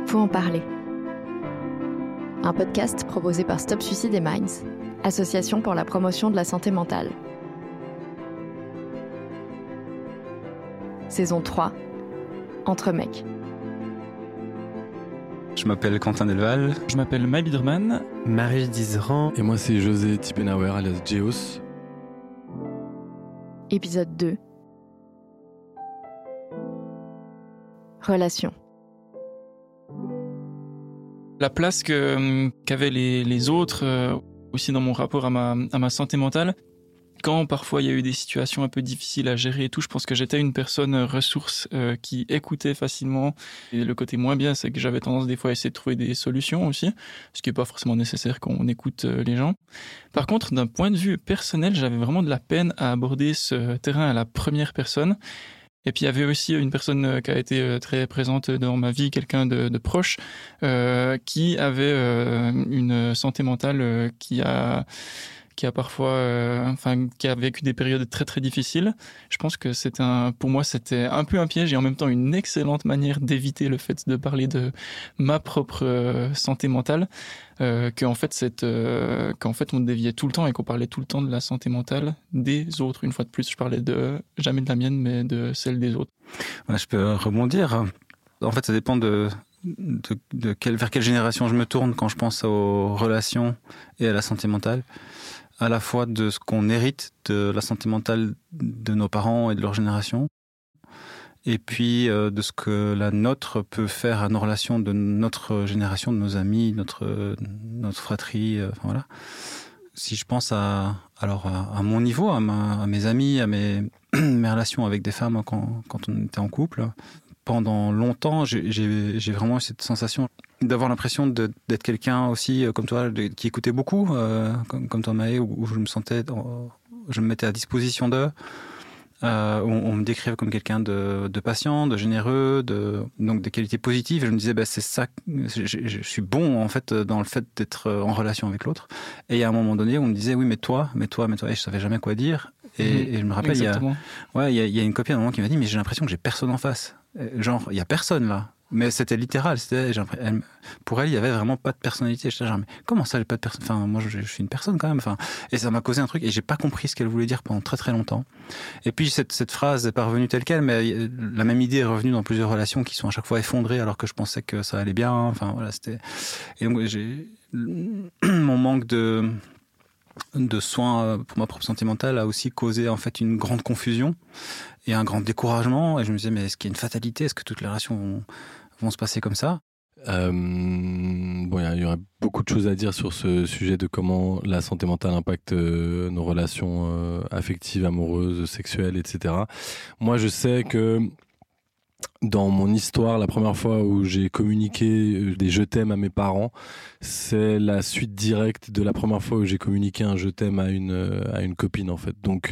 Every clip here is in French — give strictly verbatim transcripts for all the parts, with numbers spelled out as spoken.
Faut en parler. Un podcast proposé par Stop Suicide et Minds, association pour la promotion de la santé mentale. Saison trois, Entre mecs. Je m'appelle Quentin Delval. Je m'appelle Maï Biderman. Marie Dizran. Et moi, c'est José Tipenauer, alias Geos. Épisode deux. Relation. La place que, qu'avaient les, les autres, euh, aussi dans mon rapport à ma, à ma santé mentale, quand parfois il y a eu des situations un peu difficiles à gérer et tout, je pense que j'étais une personne ressource euh, qui écoutait facilement. Et le côté moins bien, c'est que j'avais tendance des fois à essayer de trouver des solutions aussi, ce qui n'est pas forcément nécessaire quand on écoute euh, les gens. Par contre, d'un point de vue personnel, j'avais vraiment de la peine à aborder ce terrain à la première personne. Et puis il y avait aussi une personne qui a été très présente dans ma vie, quelqu'un de, de proche, euh, qui avait euh, une santé mentale euh, qui a qui a parfois, euh, enfin, qui a vécu des périodes très très difficiles. Je pense que c'est un, pour moi, c'était un peu un piège et en même temps une excellente manière d'éviter le fait de parler de ma propre euh, santé mentale, euh, qu'en fait, c'est, euh, qu'en fait, on déviait tout le temps et qu'on parlait tout le temps de la santé mentale des autres. Une fois de plus, je parlais de jamais de la mienne, mais de celle des autres. Ouais, je peux rebondir. En fait, ça dépend de De, de quelle, vers quelle génération je me tourne quand je pense aux relations et à la santé mentale, à la fois de ce qu'on hérite de la santé mentale de nos parents et de leur génération, et puis euh, de ce que la nôtre peut faire à nos relations de notre génération, de nos amis, notre, notre fratrie, euh, enfin, voilà. Si je pense à, alors à, à mon niveau, à, ma, à mes amis, à mes, mes relations avec des femmes quand, quand on était en couple, pendant longtemps, j'ai, j'ai, j'ai vraiment eu cette sensation d'avoir l'impression de, d'être quelqu'un aussi, comme toi, de, qui écoutait beaucoup, euh, comme, comme toi, Maë, où, où je me sentais, je me mettais à disposition d'eux. Euh, on, on me décrivait comme quelqu'un de, de patient, de généreux, de, donc des qualités positives. Et je me disais, bah, c'est ça, je, je, je suis bon en fait dans le fait d'être en relation avec l'autre. Et à un moment donné, on me disait, oui, mais toi, mais toi, mais toi, et je savais jamais quoi dire. Et, mmh, et je me rappelle, il y a, ouais, il y a, il y a une copine à un moment qui m'a dit, mais j'ai l'impression que j'ai personne en face. Genre, il y a personne là. Mais c'était littéral. C'était, elle, pour elle, il y avait vraiment pas de personnalité. Je disais, genre, mais comment ça, j'ai pas de personne? Enfin, moi, je, je suis une personne quand même. Enfin, et ça m'a causé un truc et j'ai pas compris ce qu'elle voulait dire pendant très très longtemps. Et puis cette cette phrase est pas revenue telle quelle, mais la même idée est revenue dans plusieurs relations qui sont à chaque fois effondrées alors que je pensais que ça allait bien. Enfin voilà, c'était. Et donc j'ai mon manque de de soins pour ma propre santé mentale a aussi causé en fait une grande confusion et un grand découragement. Et je me disais, mais est-ce qu'il y a une fatalité? Est-ce que toutes les relations vont, vont se passer comme ça? euh, Bon, il y, y aurait beaucoup de choses à dire sur ce sujet de comment la santé mentale impacte euh, nos relations euh, affectives, amoureuses, sexuelles, et cetera. Moi, je sais que dans mon histoire, la première fois où j'ai communiqué des je t'aime à mes parents, c'est la suite directe de la première fois où j'ai communiqué un je t'aime à une, à une copine, en fait. Donc,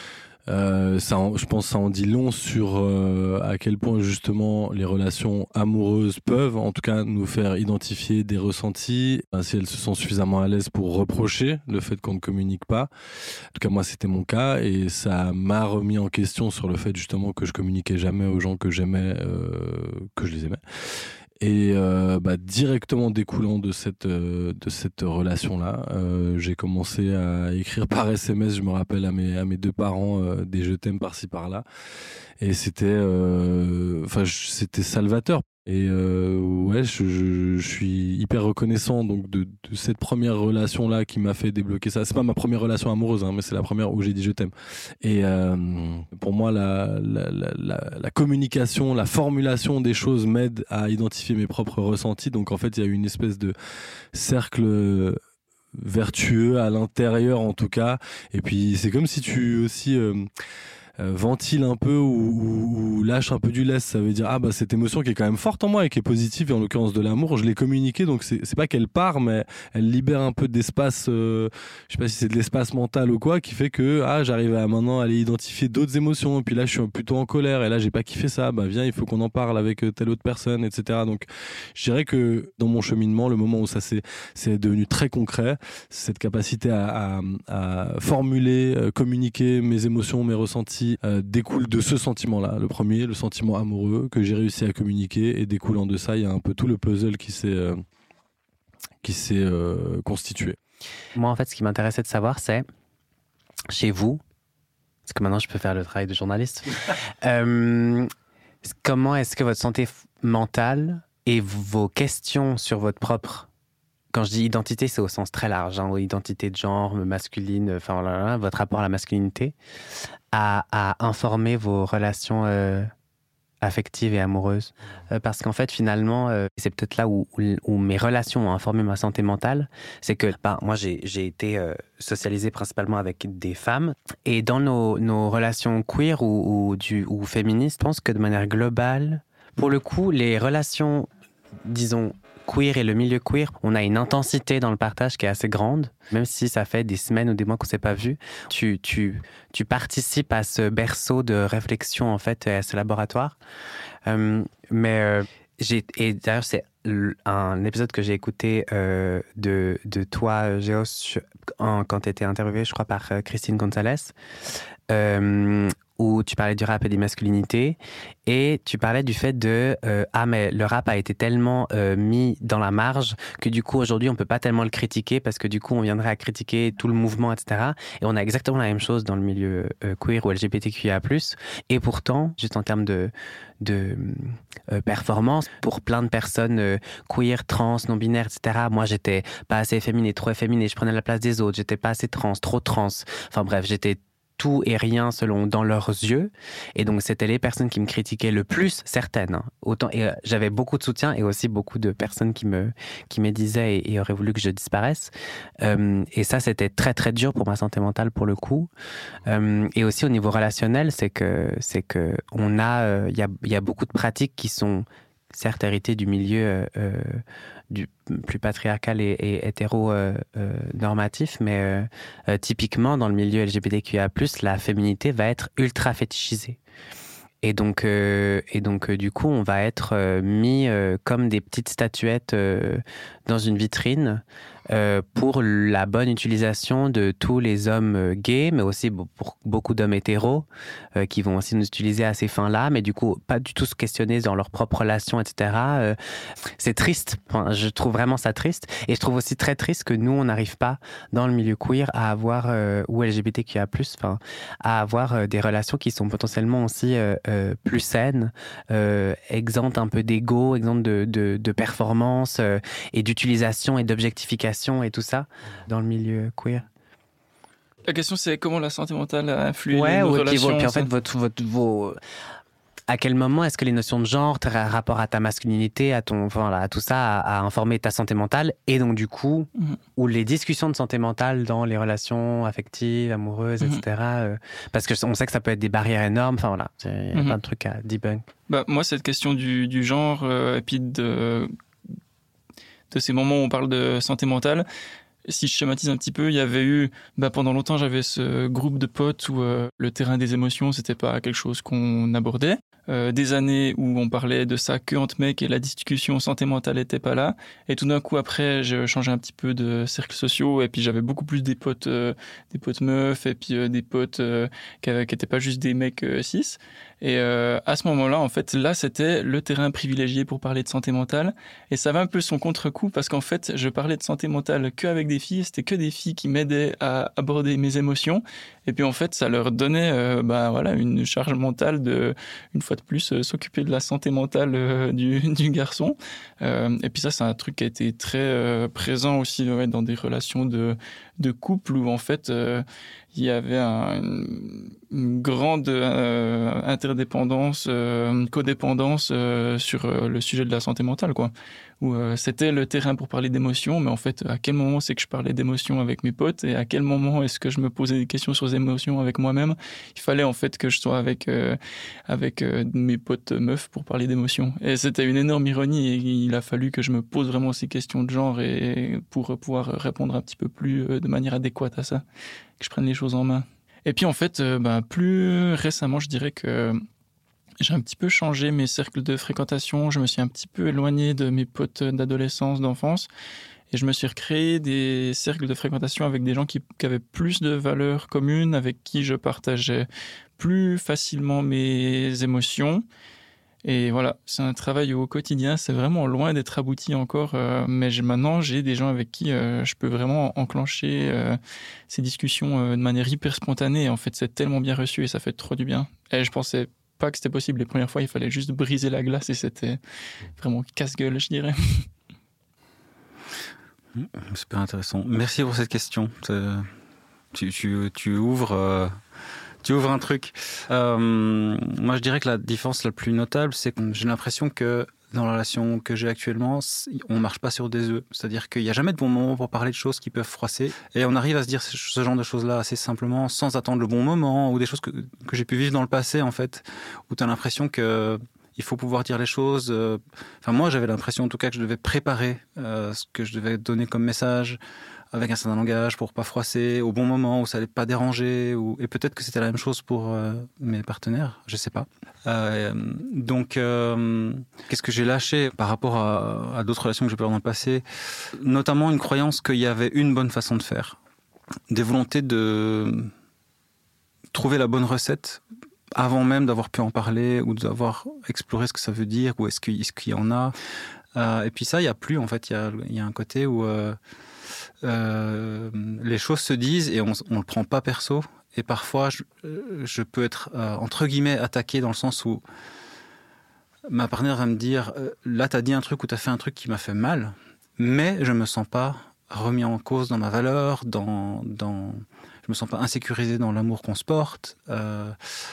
euh, ça, je pense que ça en dit long sur euh, à quel point, justement, les relations amoureuses peuvent, en tout cas, nous faire identifier des ressentis, si elles se sont suffisamment à l'aise pour reprocher le fait qu'on ne communique pas. En tout cas, moi, c'était mon cas et ça m'a remis en question sur le fait, justement, que je communiquais jamais aux gens que j'aimais, euh, que je les aimais. Et euh, bah, directement découlant de cette, euh, de cette relation-là, euh, j'ai commencé à écrire par S M S, je me rappelle, à mes, à mes deux parents, euh, des je t'aime par-ci par-là. Et c'était, euh, enfin, c'était salvateur. Et euh, ouais, je, je, je suis hyper reconnaissant donc de, de cette première relation là qui m'a fait débloquer ça. C'est pas ma première relation amoureuse, hein, mais c'est la première où j'ai dit je t'aime. Et euh, pour moi, la, la, la, la, la communication, la formulation des choses m'aide à identifier mes propres ressentis. Donc en fait, il y a eu une espèce de cercle vertueux à l'intérieur en tout cas. Et puis c'est comme si tu aussi euh, euh, ventile un peu ou, ou, ou lâche un peu du lest. Ça veut dire ah bah cette émotion qui est quand même forte en moi et qui est positive, et en l'occurrence de l'amour, je l'ai communiquée, donc c'est, c'est pas qu'elle part, mais elle libère un peu d'espace, euh, je sais pas si c'est de l'espace mental ou quoi, qui fait que ah j'arrive à maintenant à aller identifier d'autres émotions, et puis là je suis plutôt en colère et là j'ai pas kiffé ça, bah viens il faut qu'on en parle avec telle autre personne, etc. Donc je dirais que dans mon cheminement, le moment où ça s'est, c'est devenu très concret, cette capacité à, à, à formuler, communiquer mes émotions, mes ressentis aussi euh, découle de ce sentiment-là. Le premier, le sentiment amoureux que j'ai réussi à communiquer, et découlant de ça, il y a un peu tout le puzzle qui s'est, euh, qui s'est euh, constitué. Moi, en fait, ce qui m'intéressait de savoir, c'est chez vous, parce que maintenant je peux faire le travail de journaliste, euh, comment est-ce que votre santé mentale et vos questions sur votre propre, quand je dis identité, c'est au sens très large, hein, identité de genre, masculine, enfin voilà, votre rapport à la masculinité, a, a informé vos relations euh, affectives et amoureuses. Euh, parce qu'en fait, finalement, euh, c'est peut-être là où, où, où mes relations ont informé ma santé mentale, c'est que ben, moi, j'ai, j'ai été euh, socialisé principalement avec des femmes, et dans nos, nos relations queer ou, ou, du, ou féministes, je pense que de manière globale, pour le coup, les relations, disons, queer et le milieu queer, on a une intensité dans le partage qui est assez grande, même si ça fait des semaines ou des mois qu'on ne s'est pas vu. Tu, tu, tu participes à ce berceau de réflexion, en fait, à ce laboratoire. Euh, mais euh, j'ai, et d'ailleurs, c'est un épisode que j'ai écouté euh, de, de toi, Géos, en, quand tu étais interviewée, je crois, par Christine Gonzalez, euh, où tu parlais du rap et des masculinités, et tu parlais du fait de euh, ah mais le rap a été tellement euh, mis dans la marge que du coup aujourd'hui on peut pas tellement le critiquer parce que du coup on viendrait à critiquer tout le mouvement, et cetera. Et on a exactement la même chose dans le milieu euh, queer ou L G B T Q I A plus, et pourtant juste en termes de de euh, performance pour plein de personnes euh, queer, trans, non binaires, et cetera. Moi j'étais pas assez féminine, trop efféminée, je prenais la place des autres, j'étais pas assez trans, trop trans. Enfin bref, j'étais tout et rien selon dans leurs yeux, et donc c'était les personnes qui me critiquaient le plus, certaines hein. Autant, et euh, j'avais beaucoup de soutien et aussi beaucoup de personnes qui me qui me disaient et, et auraient voulu que je disparaisse, euh, et ça c'était très très dur pour ma santé mentale pour le coup, euh, et aussi au niveau relationnel, c'est que c'est que on a il euh, y a il y a beaucoup de pratiques qui sont certes héritées du milieu euh, du plus patriarcal et, et hétéro-normatif, euh, euh, mais euh, euh, typiquement dans le milieu L G B T Q I A plus, la féminité va être ultra fétichisée. Et donc, euh, et donc euh, du coup, on va être euh, mis euh, comme des petites statuettes euh, dans une vitrine euh, pour la bonne utilisation de tous les hommes euh, gays, mais aussi pour beaucoup d'hommes hétéros euh, qui vont aussi nous utiliser à ces fins-là, mais du coup, pas du tout se questionner dans leurs propres relations, et cetera. Euh, c'est triste. Enfin, je trouve vraiment ça triste. Et je trouve aussi très triste que nous, on n'arrive pas, dans le milieu queer, à avoir, euh, ou L G B T Q I A plus, enfin, à avoir euh, des relations qui sont potentiellement aussi euh, euh, plus saines, euh, exemptes un peu d'ego, exemptes de, de, de performance euh, et d'utilisation et d'objectification et tout ça dans le milieu queer. La question c'est comment la santé mentale a influé ouais, nos ouais, relations. Puis, puis en fait, votre, votre, vos... à quel moment est-ce que les notions de genre, rapport à ta masculinité, à ton, enfin, à tout ça, a, a informé ta santé mentale, et donc du coup, mm-hmm. ou les discussions de santé mentale dans les relations affectives, amoureuses, mm-hmm. et cetera. Euh, parce que on sait que ça peut être des barrières énormes. Enfin voilà, il y a mm-hmm. plein de trucs à debunk. Bah moi, cette question du, du genre euh, et puis de de ces moments où on parle de santé mentale. Si je schématise un petit peu, il y avait eu, bah pendant longtemps, j'avais ce groupe de potes où euh, le terrain des émotions, c'était pas quelque chose qu'on abordait. Euh, des années où on parlait de ça que entre mecs et la discussion santé mentale était pas là. Et tout d'un coup, après, j'ai changé un petit peu de cercles sociaux et puis j'avais beaucoup plus des potes, euh, des potes meufs et puis euh, des potes euh, qui, avaient, qui étaient pas juste des mecs euh, cis. Et euh, à ce moment-là, en fait, là, c'était le terrain privilégié pour parler de santé mentale. Et ça avait un peu son contre-coup parce qu'en fait, je parlais de santé mentale qu'avec des filles. C'était que des filles qui m'aidaient à aborder mes émotions. Et puis, en fait, ça leur donnait euh, bah, voilà, une charge mentale de, une fois de plus, euh, s'occuper de la santé mentale euh, du, du garçon. Euh, et puis ça, c'est un truc qui a été très euh, présent aussi ouais, dans des relations de, de couple où, en fait, euh, il y avait un, une, une grande euh, interdépendance, euh, codépendance euh, sur euh, le sujet de la santé mentale, quoi. Où euh, c'était le terrain pour parler d'émotions, mais en fait, à quel moment c'est que je parlais d'émotions avec mes potes et à quel moment est-ce que je me posais des questions sur les émotions avec moi-même. Il fallait en fait que je sois avec euh, avec euh, mes potes meufs pour parler d'émotions. Et c'était une énorme ironie et il a fallu que je me pose vraiment ces questions de genre et pour pouvoir répondre un petit peu plus euh, de manière adéquate à ça, que je prenne les choses en main. Et puis en fait, euh, bah, plus récemment, je dirais que j'ai un petit peu changé mes cercles de fréquentation, je me suis un petit peu éloigné de mes potes d'adolescence, d'enfance, et je me suis recréé des cercles de fréquentation avec des gens qui, qui avaient plus de valeurs communes, avec qui je partageais plus facilement mes émotions. Et voilà, c'est un travail au quotidien, c'est vraiment loin d'être abouti encore, euh, mais j'ai, maintenant j'ai des gens avec qui euh, je peux vraiment enclencher euh, ces discussions euh, de manière hyper spontanée. En fait, c'est tellement bien reçu et ça fait trop du bien. Et je pensais pas que c'était possible. Les premières fois, il fallait juste briser la glace et c'était vraiment casse-gueule, je dirais. Super intéressant. Merci pour cette question. Tu, tu, tu ouvres... Euh... Tu ouvres un truc. Euh, moi, je dirais que la différence la plus notable, c'est que j'ai l'impression que dans la relation que j'ai actuellement, on ne marche pas sur des œufs. C'est-à-dire qu'il n'y a jamais de bon moment pour parler de choses qui peuvent froisser. Et on arrive à se dire ce genre de choses-là assez simplement, sans attendre le bon moment, ou des choses que, que j'ai pu vivre dans le passé, en fait, où tu as l'impression que... il faut pouvoir dire les choses. Enfin, moi, j'avais l'impression, en tout cas, que je devais préparer euh, ce que je devais donner comme message avec un certain langage pour pas froisser, au bon moment où ça allait pas déranger. Ou... Et peut-être que c'était la même chose pour euh, mes partenaires, je sais pas. Euh, donc, euh, qu'est-ce que j'ai lâché par rapport à, à d'autres relations que j'ai pu avoir dans le passé ? Notamment une croyance qu'il y avait une bonne façon de faire. Des volontés de trouver la bonne recette avant même d'avoir pu en parler ou d'avoir exploré ce que ça veut dire, ou est-ce qu'il, est-ce qu'il y en a. Euh, et puis ça, il n'y a plus, en fait. Il y a, il y a un côté où euh, euh, les choses se disent et on ne le prend pas perso. Et parfois, je, je peux être, euh, entre guillemets, attaqué dans le sens où ma partenaire va me dire euh, « Là, tu as dit un truc ou tu as fait un truc qui m'a fait mal, mais je ne me sens pas remis en cause dans ma valeur, dans, dans, je ne me sens pas insécurisé dans l'amour qu'on se porte. Euh, »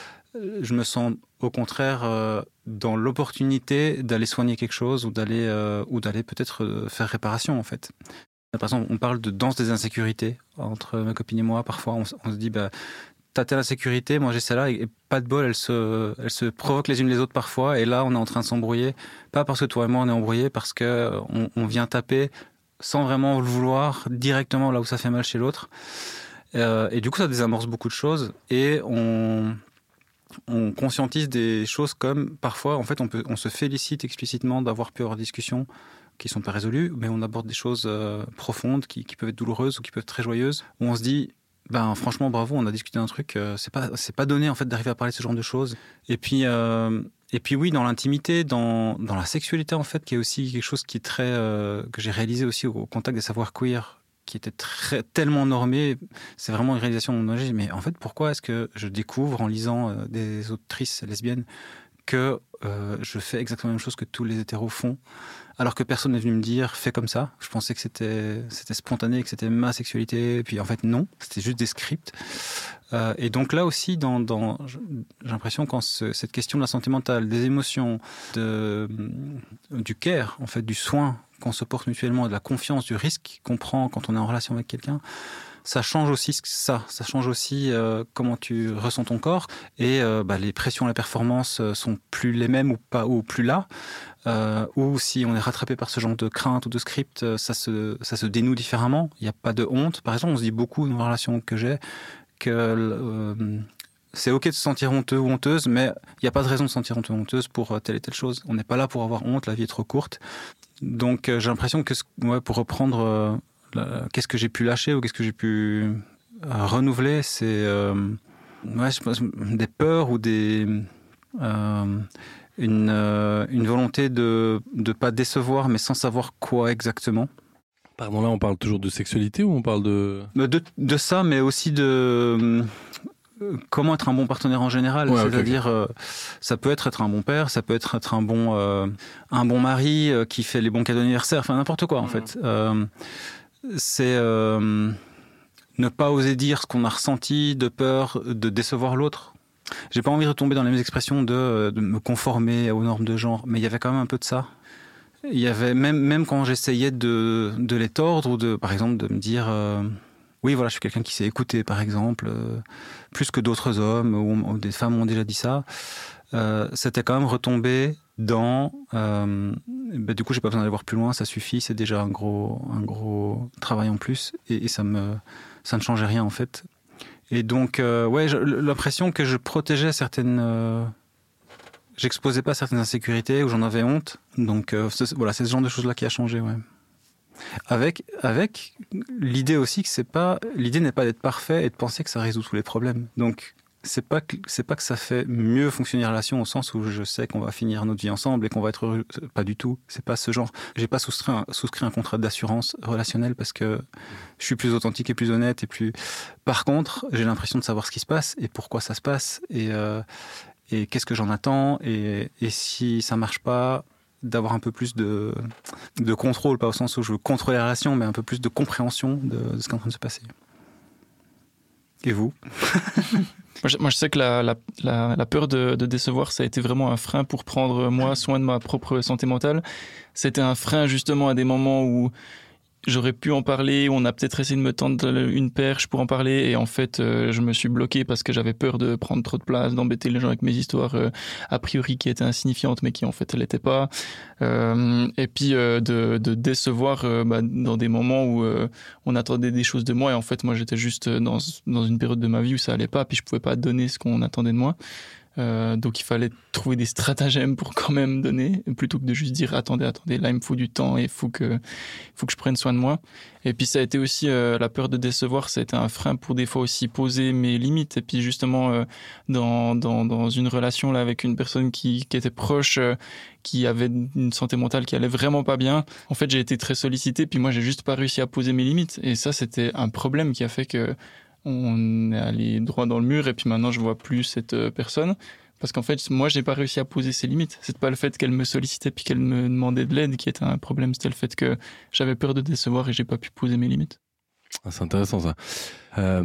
Je me sens au contraire euh, dans l'opportunité d'aller soigner quelque chose ou d'aller, euh, ou d'aller peut-être euh, faire réparation, en fait. Par exemple, on parle de danse des insécurités entre ma copine et moi. Parfois, on, on se dit, bah, t'as telle insécurité, moi j'ai celle-là, et, et pas de bol, elles se, elles se provoquent les unes les autres parfois. Et là, on est en train de s'embrouiller. Pas parce que toi et moi, on est embrouillés, parce qu'on on vient taper sans vraiment le vouloir, directement là où ça fait mal chez l'autre. Euh, et du coup, ça désamorce beaucoup de choses. Et on... on conscientise des choses comme, parfois, en fait, on, peut, on se félicite explicitement d'avoir pu avoir des discussions qui ne sont pas résolues, mais on aborde des choses euh, profondes qui, qui peuvent être douloureuses ou qui peuvent être très joyeuses, où on se dit, ben, franchement, bravo, on a discuté d'un truc, euh, c'est pas, c'est pas donné, en fait, d'arriver à parler de ce genre de choses. Et puis, euh, et puis oui, dans l'intimité, dans, dans la sexualité, en fait, qui est aussi quelque chose qui est très, euh, que j'ai réalisé aussi au, au contact des savoirs queer, qui était très, tellement normé, c'est vraiment une réalisation de mon âge. Mais en fait, pourquoi est-ce que je découvre en lisant euh, des autrices lesbiennes que euh, je fais exactement la même chose que tous les hétéros font, alors que personne n'est venu me dire fais comme ça. Je pensais que c'était, c'était spontané, que c'était ma sexualité, et puis en fait non, c'était juste des scripts. Euh, et donc là aussi, dans, dans, j'ai l'impression quand ce, cette question de la santé mentale, des émotions, de, du care, en fait, du soin qu'on se porte mutuellement, de la confiance, du risque qu'on prend quand on est en relation avec quelqu'un, ça change aussi ça. Ça change aussi euh, comment tu ressens ton corps. Et euh, bah, les pressions à la performance sont plus les mêmes ou pas, ou plus là. Euh, ou si on est rattrapé par ce genre de crainte ou de script, ça se, ça se dénoue différemment. Il n'y a pas de honte. Par exemple, on se dit beaucoup dans la relation que j'ai que euh, c'est ok de se sentir honteux ou honteuse, mais il n'y a pas de raison de se sentir honteux ou honteuse pour telle et telle chose. On n'est pas là pour avoir honte, la vie est trop courte. Donc euh, j'ai l'impression que, ouais, pour reprendre, euh, la, qu'est-ce que j'ai pu lâcher ou qu'est-ce que j'ai pu euh, renouveler, c'est euh, ouais, je pense, des peurs ou des, euh, une, euh, une volonté de ne pas décevoir, mais sans savoir quoi exactement. Pardon, là on parle toujours de sexualité ou on parle de... De, de ça, mais aussi de... comment être un bon partenaire en général, ouais, c'est-à-dire okay, okay. Euh, ça peut être être un bon père, ça peut être être un bon euh, un bon mari euh, qui fait les bons cadeaux d'anniversaire, enfin n'importe quoi en mmh. fait. Euh, c'est euh, ne pas oser dire ce qu'on a ressenti de peur de décevoir l'autre. J'ai pas envie de tomber dans les mêmes expressions de, de me conformer aux normes de genre, mais il y avait quand même un peu de ça. Il y avait même même quand j'essayais de de les tordre ou de par exemple de me dire euh, oui, voilà, je suis quelqu'un qui sait écouter, par exemple, euh, plus que d'autres hommes, ou, ou des femmes ont déjà dit ça. Euh, c'était quand même retomber dans... Euh, bah, du coup, j'ai pas besoin d'aller voir plus loin, ça suffit, c'est déjà un gros, un gros travail en plus, et, et ça, me, ça ne changeait rien, en fait. Et donc, euh, ouais, j'ai l'impression que je protégeais certaines... Euh, j'exposais pas certaines insécurités, ou j'en avais honte. Donc, euh, c'est, voilà, c'est ce genre de choses-là qui a changé, ouais. Avec, avec l'idée aussi que c'est pas, l'idée n'est pas d'être parfait et de penser que ça résout tous les problèmes. Donc, c'est pas que, c'est pas que ça fait mieux fonctionner la relation au sens où je sais qu'on va finir notre vie ensemble et qu'on va être heureux. Pas du tout. C'est pas ce genre. J'ai pas souscrit un, souscrit un contrat d'assurance relationnelle parce que je suis plus authentique et plus honnête et plus. Par contre, j'ai l'impression de savoir ce qui se passe et pourquoi ça se passe et, euh, et qu'est-ce que j'en attends et, et si ça marche pas, d'avoir un peu plus de, de contrôle, pas au sens où je veux contrôler la relation, mais un peu plus de compréhension de, de ce qui est en train de se passer. Et vous? Moi je, moi, je sais que la, la, la, la peur de, de décevoir, ça a été vraiment un frein pour prendre, moi, soin de ma propre santé mentale. C'était un frein, justement, à des moments où j'aurais pu en parler, on a peut-être essayé de me tendre une perche pour en parler, et en fait, euh, je me suis bloqué parce que j'avais peur de prendre trop de place, d'embêter les gens avec mes histoires, euh, a priori, qui étaient insignifiantes, mais qui, en fait, ne l'étaient pas. Euh, et puis, euh, de, de décevoir euh, bah, dans des moments où euh, on attendait des choses de moi, et en fait, moi, j'étais juste dans, dans une période de ma vie où ça allait pas, puis je pouvais pas donner ce qu'on attendait de moi. Euh, donc il fallait trouver des stratagèmes pour quand même donner, plutôt que de juste dire attendez, attendez, là il me faut du temps et il faut que, faut que je prenne soin de moi. Et puis ça a été aussi euh, la peur de décevoir, ça a été un frein pour des fois aussi poser mes limites. Et puis justement euh, dans, dans, dans une relation là avec une personne qui, qui était proche, euh, qui avait une santé mentale qui allait vraiment pas bien, en fait j'ai été très sollicité, puis moi j'ai juste pas réussi à poser mes limites. Et ça c'était un problème qui a fait que on est allé droit dans le mur et puis maintenant je vois plus cette personne parce qu'en fait moi j'ai pas réussi à poser ses limites. C'est pas le fait qu'elle me sollicitait puis qu'elle me demandait de l'aide qui était un problème, c'était le fait que j'avais peur de décevoir et j'ai pas pu poser mes limites. Ah, c'est intéressant ça. Euh,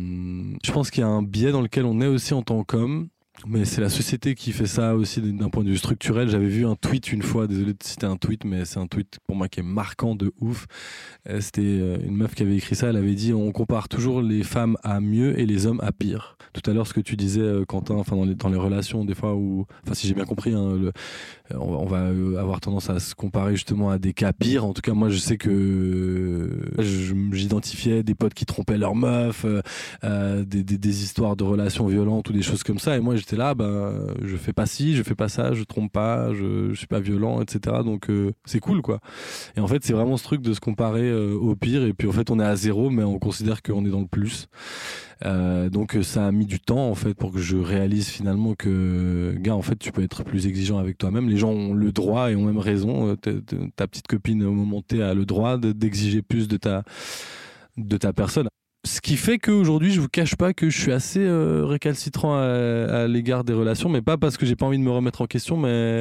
je pense qu'il y a un biais dans lequel on est aussi en tant qu'homme, mais c'est la société qui fait ça aussi d'un point de vue structurel. J'avais vu un tweet une fois, désolé de citer un tweet, mais c'est un tweet pour moi qui est marquant de ouf. C'était une meuf qui avait écrit ça, elle avait dit on compare toujours les femmes à mieux et les hommes à pire. Tout à l'heure ce que tu disais Quentin, enfin dans les, dans les relations des fois où, enfin si j'ai bien compris, hein, le, on, on va avoir tendance à se comparer justement à des cas pires. En tout cas moi je sais que je, j'identifiais des potes qui trompaient leur meuf, euh, des, des, des histoires de relations violentes ou des choses comme ça, et moi j'étais là, ben je fais pas ci, je fais pas ça, je trompe pas, je, je suis pas violent, et cetera. Donc euh, c'est cool quoi. Et en fait c'est vraiment ce truc de se comparer euh, au pire, et puis en fait on est à zéro mais on considère qu'on est dans le plus. Euh, donc ça a mis du temps en fait pour que je réalise finalement que gars en fait tu peux être plus exigeant avec toi-même. Les gens ont le droit et ont même raison. Ta, ta petite copine au moment où t'es a le droit de, d'exiger plus de ta de ta personne. Ce qui fait qu'aujourd'hui, je vous cache pas que je suis assez euh, récalcitrant à, à l'égard des relations, mais pas parce que j'ai pas envie de me remettre en question, mais,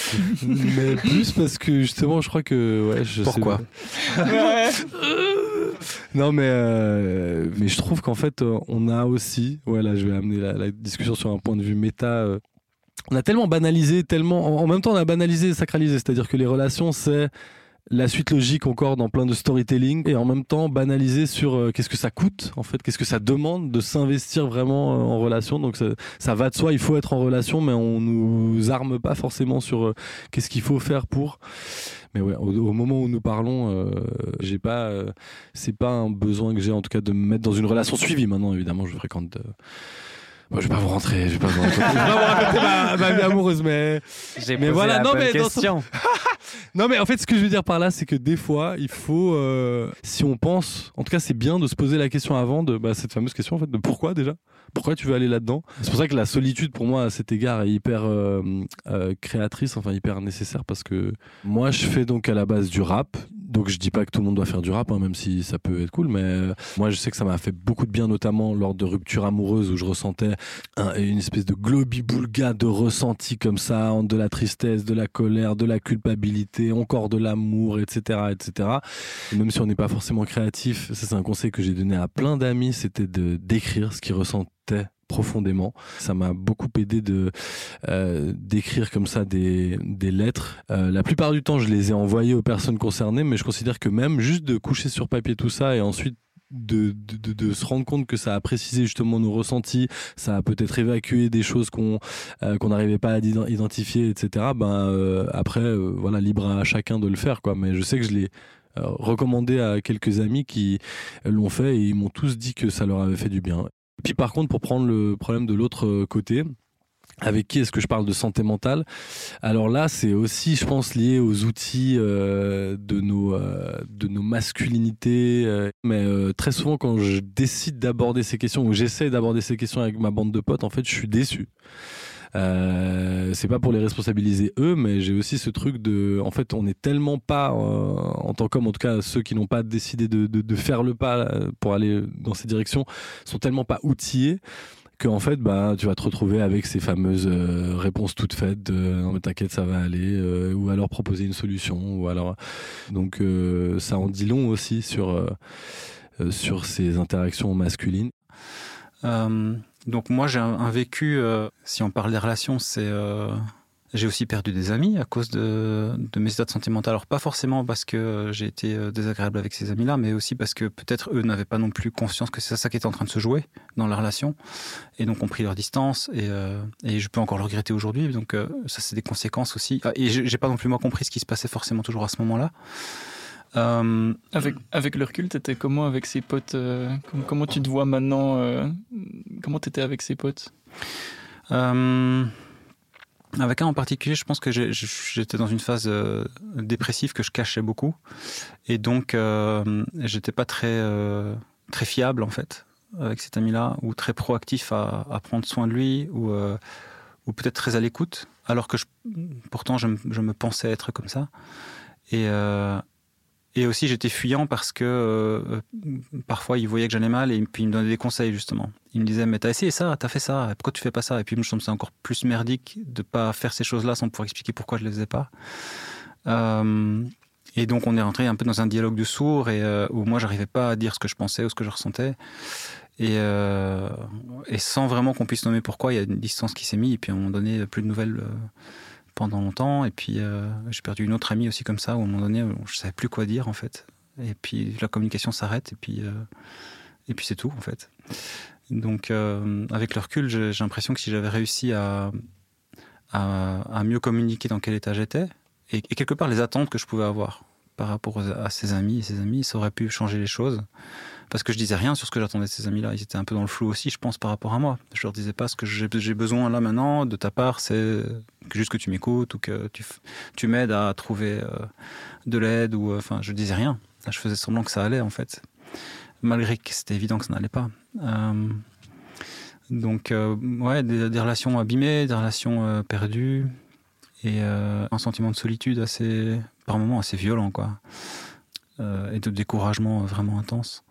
mais plus parce que justement, je crois que ouais, je Pourquoi sais... Non, mais euh, mais je trouve qu'en fait, on a aussi, ouais, là, je vais amener la, la discussion sur un point de vue méta. Euh, on a tellement banalisé, tellement, en, en même temps, on a banalisé et sacralisé, c'est-à-dire que les relations, c'est la suite logique encore dans plein de storytelling, et en même temps banalisé sur euh, qu'est-ce que ça coûte en fait, qu'est-ce que ça demande de s'investir vraiment euh, en relation. Donc ça, ça va de soi, il faut être en relation, mais on nous arme pas forcément sur euh, qu'est-ce qu'il faut faire pour. Mais ouais, au, au moment où nous parlons, euh, j'ai pas, euh, c'est pas un besoin que j'ai en tout cas de me mettre dans une relation suivie. Maintenant évidemment je fréquente. Euh, Bon, je vais pas vous rentrer, je vais pas vous raconter, je vais pas vous raconter ma, ma vie amoureuse, mais j'ai mais posé voilà, la non bonne mais question. Dans... non mais en fait, ce que je veux dire par là, c'est que des fois, il faut, euh, si on pense, en tout cas, c'est bien de se poser la question avant de bah, cette fameuse question en fait de pourquoi déjà, pourquoi tu veux aller là-dedans. C'est pour ça que la solitude, pour moi, à cet égard, est hyper euh, euh, créatrice, enfin hyper nécessaire, parce que moi, je fais donc à la base du rap. Donc je dis pas que tout le monde doit faire du rap, hein, même si ça peut être cool, mais euh, moi je sais que ça m'a fait beaucoup de bien, notamment lors de ruptures amoureuses où je ressentais un, une espèce de globi-boulga de ressenti comme ça, de la tristesse, de la colère, de la culpabilité, encore de l'amour, et cetera, et cetera. Et même si on n'est pas forcément créatif, ça c'est un conseil que j'ai donné à plein d'amis, c'était de d'écrire ce qu'ils ressentaient profondément. Ça m'a beaucoup aidé de euh, d'écrire comme ça des, des lettres. Euh, la plupart du temps, je les ai envoyées aux personnes concernées, mais je considère que même juste de coucher sur papier tout ça et ensuite de, de, de, de se rendre compte que ça a précisé justement nos ressentis, ça a peut-être évacué des choses qu'on euh, qu'on n'arrivait pas à identifier, et cetera. Ben euh, après, euh, voilà, libre à chacun de le faire, quoi. Mais je sais que je l'ai euh, recommandé à quelques amis qui l'ont fait et ils m'ont tous dit que ça leur avait fait du bien. Puis par contre, pour prendre le problème de l'autre côté, avec qui est-ce que je parle de santé mentale? Alors là, c'est aussi, je pense, lié aux outils euh, de, nos, euh, de nos masculinités. Euh, mais euh, très souvent, quand je décide d'aborder ces questions, ou j'essaie d'aborder ces questions avec ma bande de potes, en fait, je suis déçu. Euh, c'est pas pour les responsabiliser eux, mais j'ai aussi ce truc de, en fait, on n'est tellement pas, euh, en tant qu'homme, en tout cas ceux qui n'ont pas décidé de, de, de faire le pas pour aller dans ces directions, sont tellement pas outillés que en fait, bah, tu vas te retrouver avec ces fameuses euh, réponses toutes faites de non mais t'inquiète, ça va aller, euh, ou alors proposer une solution, ou alors donc euh, ça en dit long aussi sur euh, euh, sur ces interactions masculines. Euh, donc moi j'ai un, un vécu, euh, si on parle des relations, c'est euh, j'ai aussi perdu des amis à cause de, de mes états de santé mentale. Alors pas forcément parce que j'ai été désagréable avec ces amis-là, mais aussi parce que peut-être eux n'avaient pas non plus conscience que c'est ça qui était en train de se jouer dans la relation, et donc ont pris leur distance, et, euh, et je peux encore le regretter aujourd'hui. Donc euh, ça c'est des conséquences aussi. Et j'ai pas non plus moi compris ce qui se passait forcément toujours à ce moment-là. Euh, avec, avec le recul, t'étais comment avec ces potes euh, comment, comment tu te vois maintenant euh, comment t'étais avec ces potes? euh, Avec un en particulier, je pense que j'ai, j'étais dans une phase euh, dépressive que je cachais beaucoup, et donc euh, j'étais pas très euh, très fiable en fait avec cet ami-là, ou très proactif à, à prendre soin de lui, ou euh, ou peut-être très à l'écoute, alors que je, pourtant je, je me pensais être comme ça, et euh, et aussi j'étais fuyant parce que euh, parfois il voyait que j'allais mal, et puis il me donnait des conseils justement. Il me disait mais t'as essayé ça, t'as fait ça, pourquoi tu fais pas ça? Et puis je trouve que c'est encore plus merdique de pas faire ces choses-là sans pouvoir expliquer pourquoi je les faisais pas. Euh, et donc on est rentré un peu dans un dialogue de sourds, et euh, où moi j'arrivais pas à dire ce que je pensais ou ce que je ressentais, et, euh, et sans vraiment qu'on puisse nommer pourquoi, il y a une distance qui s'est mise, et puis à un moment donné plus de nouvelles euh, pendant longtemps, et puis euh, j'ai perdu une autre amie aussi comme ça, où à un moment donné je savais plus quoi dire en fait, et puis la communication s'arrête, et puis euh, et puis c'est tout en fait. Donc euh, avec le recul, j'ai, j'ai l'impression que si j'avais réussi à, à à mieux communiquer dans quel état j'étais, et, et quelque part les attentes que je pouvais avoir par rapport à ses amis et ses amis, ça aurait pu changer les choses. Parce que je disais rien sur ce que j'attendais de ces amis-là. Ils étaient un peu dans le flou aussi, je pense, par rapport à moi. Je leur disais pas ce que j'ai, j'ai besoin là maintenant de ta part, c'est que juste que tu m'écoutes, ou que tu, tu m'aides à trouver euh, de l'aide, ou enfin, je disais rien. Je faisais semblant que ça allait en fait, malgré que c'était évident que ça n'allait pas. Euh, donc euh, ouais, des, des relations abîmées, des relations euh, perdues, et euh, un sentiment de solitude assez, par moments assez violent, quoi, euh, et de découragement vraiment intense.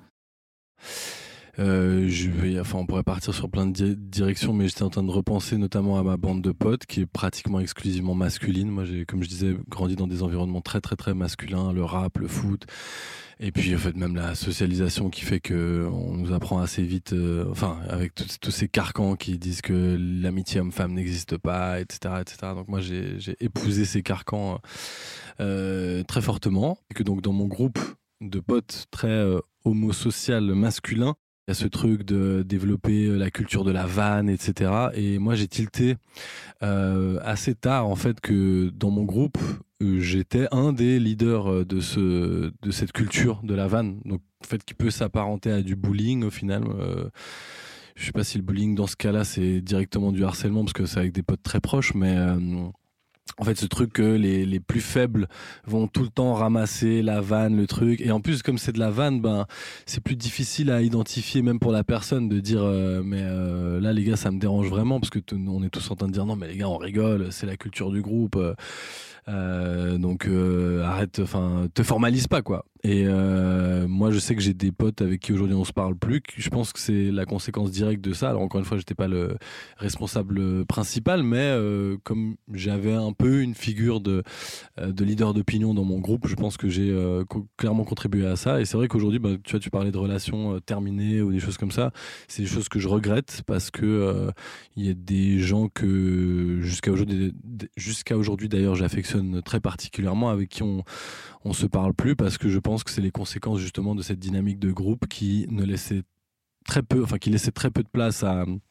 Euh, je vais, enfin, on pourrait partir sur plein de di- directions, mais j'étais en train de repenser notamment à ma bande de potes qui est pratiquement exclusivement masculine. Moi, j'ai, comme je disais, grandi dans des environnements très très très masculins, le rap, le foot, et puis en fait même la socialisation qui fait que on nous apprend assez vite, euh, enfin avec tous, tous ces carcans qui disent que l'amitié homme-femme n'existe pas, et cetera, et cetera. Donc moi j'ai, j'ai épousé ces carcans euh, très fortement, et que donc dans mon groupe de potes très euh, homosocial masculin, il y a ce truc de développer la culture de la vanne, et cetera. Et moi, j'ai tilté euh, assez tard, en fait, que dans mon groupe, euh, j'étais un des leaders de, ce, de cette culture de la vanne. Donc, en fait, qui peut s'apparenter à du bullying, au final. Euh, je sais pas si le bullying, dans ce cas-là, c'est directement du harcèlement, parce que c'est avec des potes très proches, mais... Euh, en fait, ce truc que les, les plus faibles vont tout le temps ramasser la vanne, le truc. Et en plus, comme c'est de la vanne, ben, c'est plus difficile à identifier, même pour la personne, de dire euh, mais euh, là, les gars, ça me dérange vraiment, parce que t- on est tous en train de dire non, mais les gars, on rigole, c'est la culture du groupe. Euh, euh, donc euh, arrête, enfin, te formalise pas, quoi. Et euh, moi, je sais que j'ai des potes avec qui aujourd'hui on se parle plus. Je pense que c'est la conséquence directe de ça. Alors encore une fois, j'étais pas le responsable principal, mais euh, comme j'avais un peu une figure de de leader d'opinion dans mon groupe, je pense que j'ai euh, co- clairement contribué à ça. Et c'est vrai qu'aujourd'hui, bah, tu vois, tu parlais de relations euh, terminées ou des choses comme ça. C'est des choses que je regrette, parce que euh, il y a des gens que jusqu'à aujourd'hui, jusqu'à aujourd'hui d'ailleurs, j'affectionne très particulièrement, avec qui on on se parle plus, parce que je pense que c'est les conséquences justement de cette dynamique de groupe qui ne laissait très peu, enfin qui laissait très peu de place à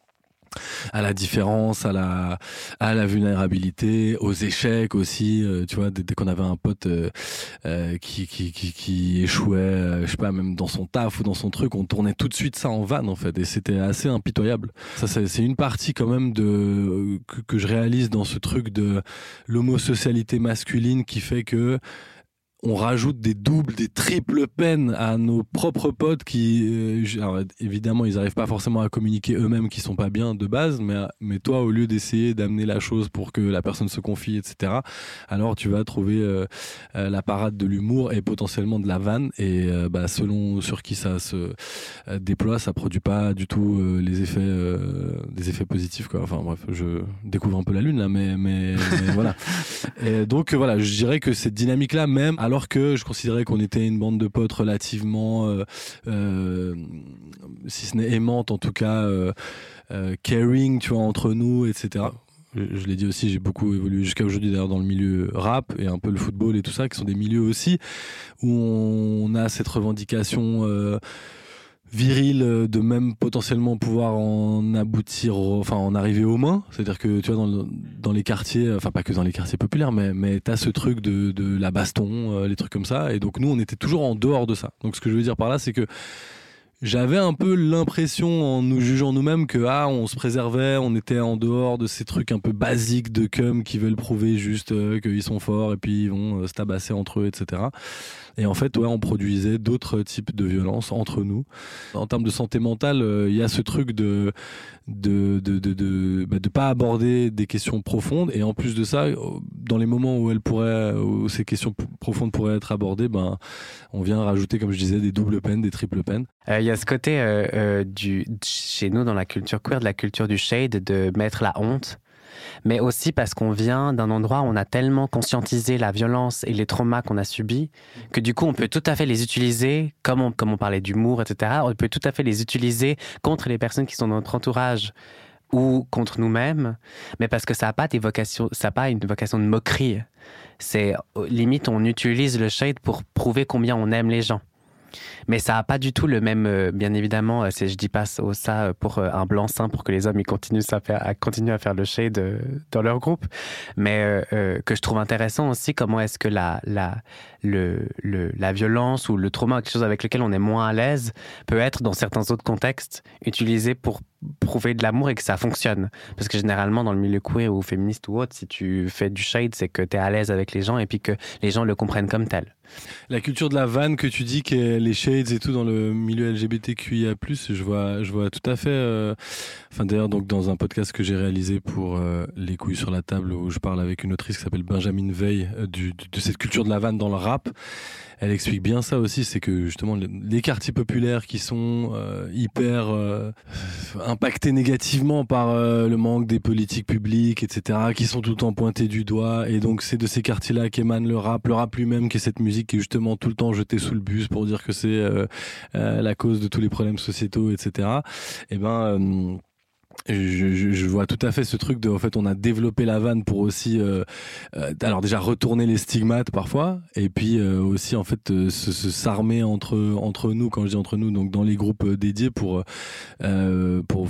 à la différence, à la, à la vulnérabilité, aux échecs aussi. Euh, tu vois, dès, dès qu'on avait un pote euh, euh, qui, qui, qui, qui échouait, euh, je sais pas, même dans son taf ou dans son truc, on tournait tout de suite ça en vanne en fait, et c'était assez impitoyable. Ça, c'est, c'est une partie quand même de que, que je réalise dans ce truc de l'homosocialité masculine qui fait que on rajoute des doubles, des triples peines à nos propres potes qui, euh, alors, évidemment, ils n'arrivent pas forcément à communiquer eux-mêmes qui sont pas bien de base, mais, mais toi, au lieu d'essayer d'amener la chose pour que la personne se confie, et cetera, alors tu vas trouver euh, euh, la parade de l'humour et potentiellement de la vanne, et euh, bah, selon sur qui ça se euh, déploie, ça produit pas du tout euh, les effets, euh, des effets positifs, quoi. Enfin bref, je découvre un peu la lune là, mais, mais, mais voilà. Et donc voilà, je dirais que cette dynamique-là, même alors que je considérais qu'on était une bande de potes relativement, euh, euh, si ce n'est aimante, en tout cas euh, euh, caring, tu vois, entre nous, et cetera. Je, je l'ai dit aussi, j'ai beaucoup évolué jusqu'à aujourd'hui d'ailleurs dans le milieu rap et un peu le football et tout ça, qui sont des milieux aussi où on a cette revendication euh, viril de même potentiellement pouvoir en aboutir, enfin en arriver aux mains. C'est-à-dire que tu vois, dans, dans les quartiers, enfin pas que dans les quartiers populaires, mais, mais t'as ce truc de, de la baston, euh, les trucs comme ça. Et donc nous, on était toujours en dehors de ça. Donc ce que je veux dire par là, c'est que j'avais un peu l'impression, en nous jugeant nous-mêmes, que ah, on se préservait, on était en dehors de ces trucs un peu basiques de cum qui veulent prouver juste euh, qu'ils sont forts et puis ils vont euh, se tabasser entre eux, et cetera. Et en fait, ouais, on produisait d'autres types de violences entre nous. En termes de santé mentale, il euh, y a ce truc de de de de de, bah, de pas aborder des questions profondes. Et en plus de ça, dans les moments où elles pourraient, où ces questions p- profondes pourraient être abordées, ben on vient rajouter, comme je disais, des doubles peines, des triples peines. Il euh, y a ce côté euh, euh, du chez nous dans la culture queer, de la culture du shade, de mettre la honte. Mais aussi parce qu'on vient d'un endroit où on a tellement conscientisé la violence et les traumas qu'on a subis que du coup on peut tout à fait les utiliser, comme on, comme on parlait d'humour, et cetera, on peut tout à fait les utiliser contre les personnes qui sont dans notre entourage ou contre nous-mêmes, mais parce que ça n'a pas des vocations, ça n'a pas une vocation de moquerie. C'est limite on utilise le shade pour prouver combien on aime les gens. Mais ça n'a pas du tout le même, euh, bien évidemment, c'est, je dis pas ça pour euh, un blanc-seing pour que les hommes ils continuent à faire, à continuer à faire le shade euh, dans leur groupe, mais euh, euh, que je trouve intéressant aussi, comment est-ce que la, la, le, le, la violence ou le trauma, quelque chose avec lequel on est moins à l'aise, peut être dans certains autres contextes utilisé pour prouver de l'amour et que ça fonctionne. Parce que généralement, dans le milieu queer ou féministe ou autre, si tu fais du shade, c'est que tu es à l'aise avec les gens et puis que les gens le comprennent comme tel. La culture de la vanne que tu dis, que les shades et tout dans le milieu L G B T Q I A plus, je vois, je vois tout à fait. Euh... Enfin, d'ailleurs, donc dans un podcast que j'ai réalisé pour euh, Les couilles sur la table, où je parle avec une autrice qui s'appelle Benjamin Veil euh, du, de cette culture de la vanne dans le rap. Elle explique bien ça aussi, c'est que justement les quartiers populaires qui sont euh, hyper euh, impactés négativement par euh, le manque des politiques publiques, et cetera, qui sont tout le temps pointés du doigt, et donc c'est de ces quartiers-là qu'émane le rap, le rap lui-même, qui est cette musique qui est justement tout le temps jetée sous le bus pour dire que c'est euh, euh, la cause de tous les problèmes sociétaux, et cetera. Et ben euh, Je, je, je vois tout à fait ce truc de, en fait, on a développé la vanne pour aussi, euh, euh, alors déjà retourner les stigmates parfois, et puis euh, aussi en fait euh, se, se s'armer entre entre nous, quand je dis entre nous, donc dans les groupes dédiés pour euh, pour